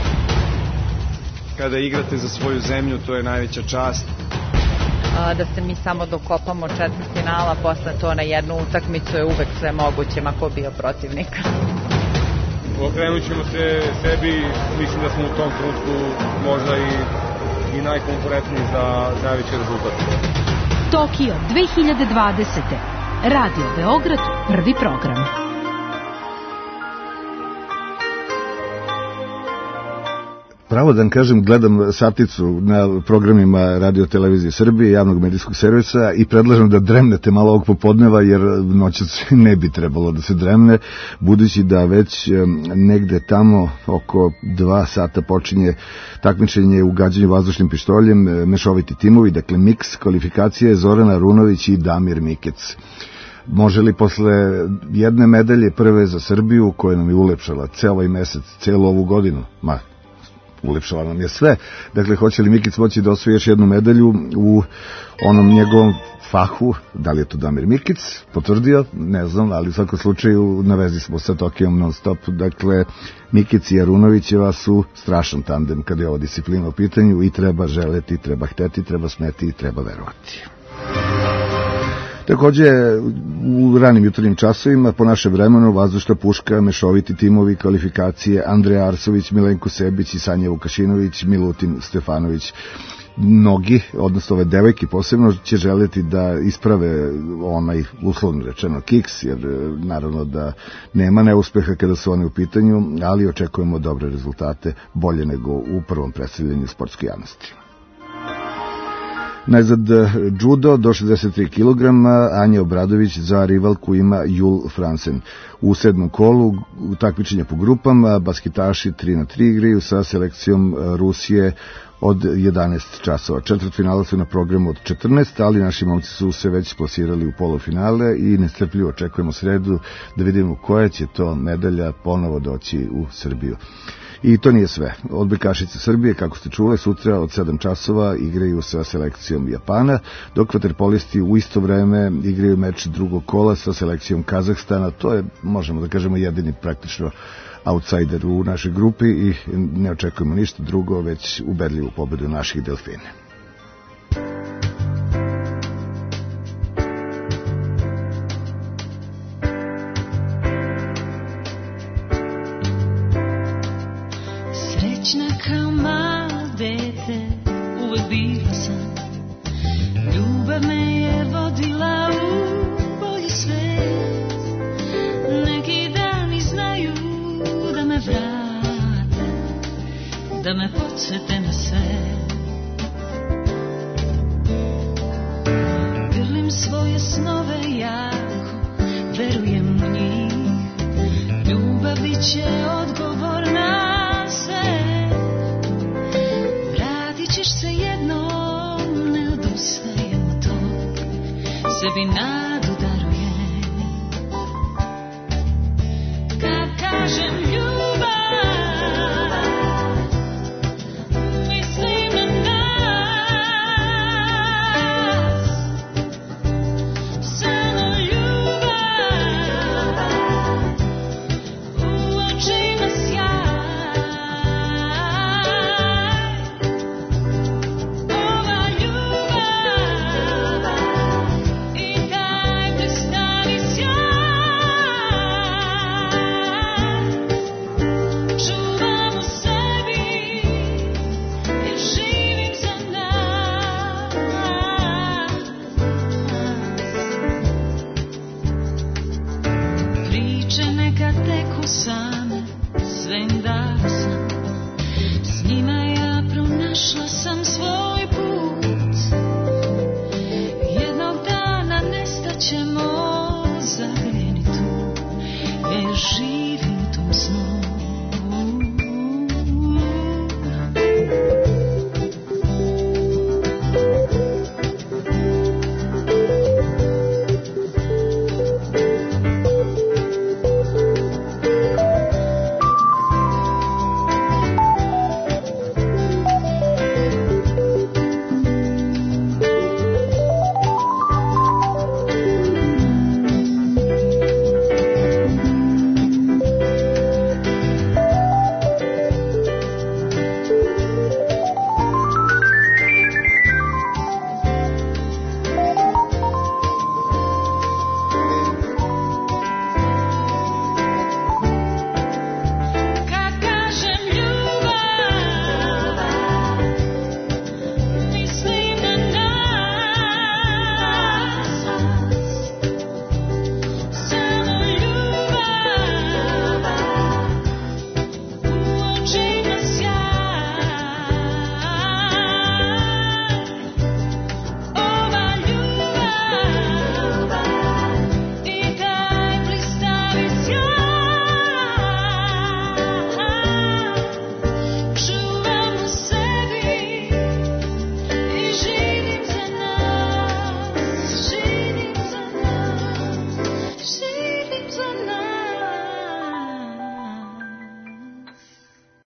S8: Kada igrate za svoju zemlju, to je najveća čast.
S9: Da se mi samo dokopamo četvrtfinala, posle to na jednu utakmicu je uvek sve moguće, mako bio protivnik.
S10: Okrenut ćemo se sebi, mislim da smo u tom trenutku možda i najkonkurentniji za najveći rezultat.
S7: Tokio 2020. Radio Beograd, prvi program.
S2: Pravo da vam kažem, gledam saticu na programima Radio Televizije Srbije, javnog medijskog servisa i predlažem da dremnete malo ovog popodneva, jer noćas ne bi trebalo da se dremne, budući da već negde tamo oko 2 sata počinje takmičenje u gađanju vazdušnim pištoljem, mešoviti timovi, dakle miks, kvalifikacije Zorana Runović i Damir Mikec. Može li posle jedne medalje prve za Srbiju, koja nam je ulepšala ceo ovaj mesec, celu ovu godinu, ulepšala nam je sve. Dakle, hoće li Mikic moći da osvoji još jednu medalju u onom njegovom fahu, da li je to Damir Mikic, potvrdio, ne znam, ali u svakom slučaju na vezi smo sa Tokijom non stop. Dakle, Mikic i Arunovićeva su strašan tandem kada je ova disciplina u pitanju i treba želeti, treba hteti, treba smeti i treba verovati. Takođe, u ranim jutarnjim časovima, po našem vremenu, vazdušna puška, mešoviti timovi, kvalifikacije, Andreja Arsović, Milenko Sebić i Sanja Vukašinović, Milutin Stefanović. Mnogi, odnosno ove devojke posebno, će želeti da isprave onaj, uslovno rečeno, kiks, jer naravno da nema neuspeha kada su one u pitanju, ali očekujemo dobre rezultate, bolje nego u prvom predstavljanju sportske javnosti. Najzad judo do 63 kg, Anja Obradović za rivalku ima Jul Fransen. U 7. kolu takmičenja po grupama basketaši 3x3 igraju sa selekcijom Rusije od 11 časova. Četvrtfinale su na programu od 14, ali naši momci su se već plasirali u polufinale i nestrpljivo očekujemo sredu da vidimo koja će to medalja ponovo doći u Srbiju. I to nije sve. Odbojkašice Srbije, kako ste čule, sutra od 7 časova igraju sa selekcijom Japana, dok vaterpolisti u isto vreme igraju meč drugog kola sa selekcijom Kazahstana. To je, možemo da kažemo, jedini praktično outsider u našoj grupi i ne očekujemo ništa drugo, već ubedljivu pobedu naših delfina.
S6: Srećna kao malo dete, uvek bila sam. Ljubav me je vodila u bolji svet. Neki dani znaju da me vrate, da me podsjete na sve. Grlim svoje snove jako, verujem u njih. Ljubav bit će odgovor na sve. Vratit ćeš se jednom, ne odustajem od tog, sebi nadu darujem. Kad kažem ljubav, mislim na nas. Samo ljubav, u očima sjaj. Ova ljubav i taj prestani sjaj. Čuvam u sebi jer živim za nas. Priče neka teku same, sve im dao sam. S njima ja pronašla sam svoj put. Jednog dana nestaćemo zagrljeni tu, ja još živim u tom snu.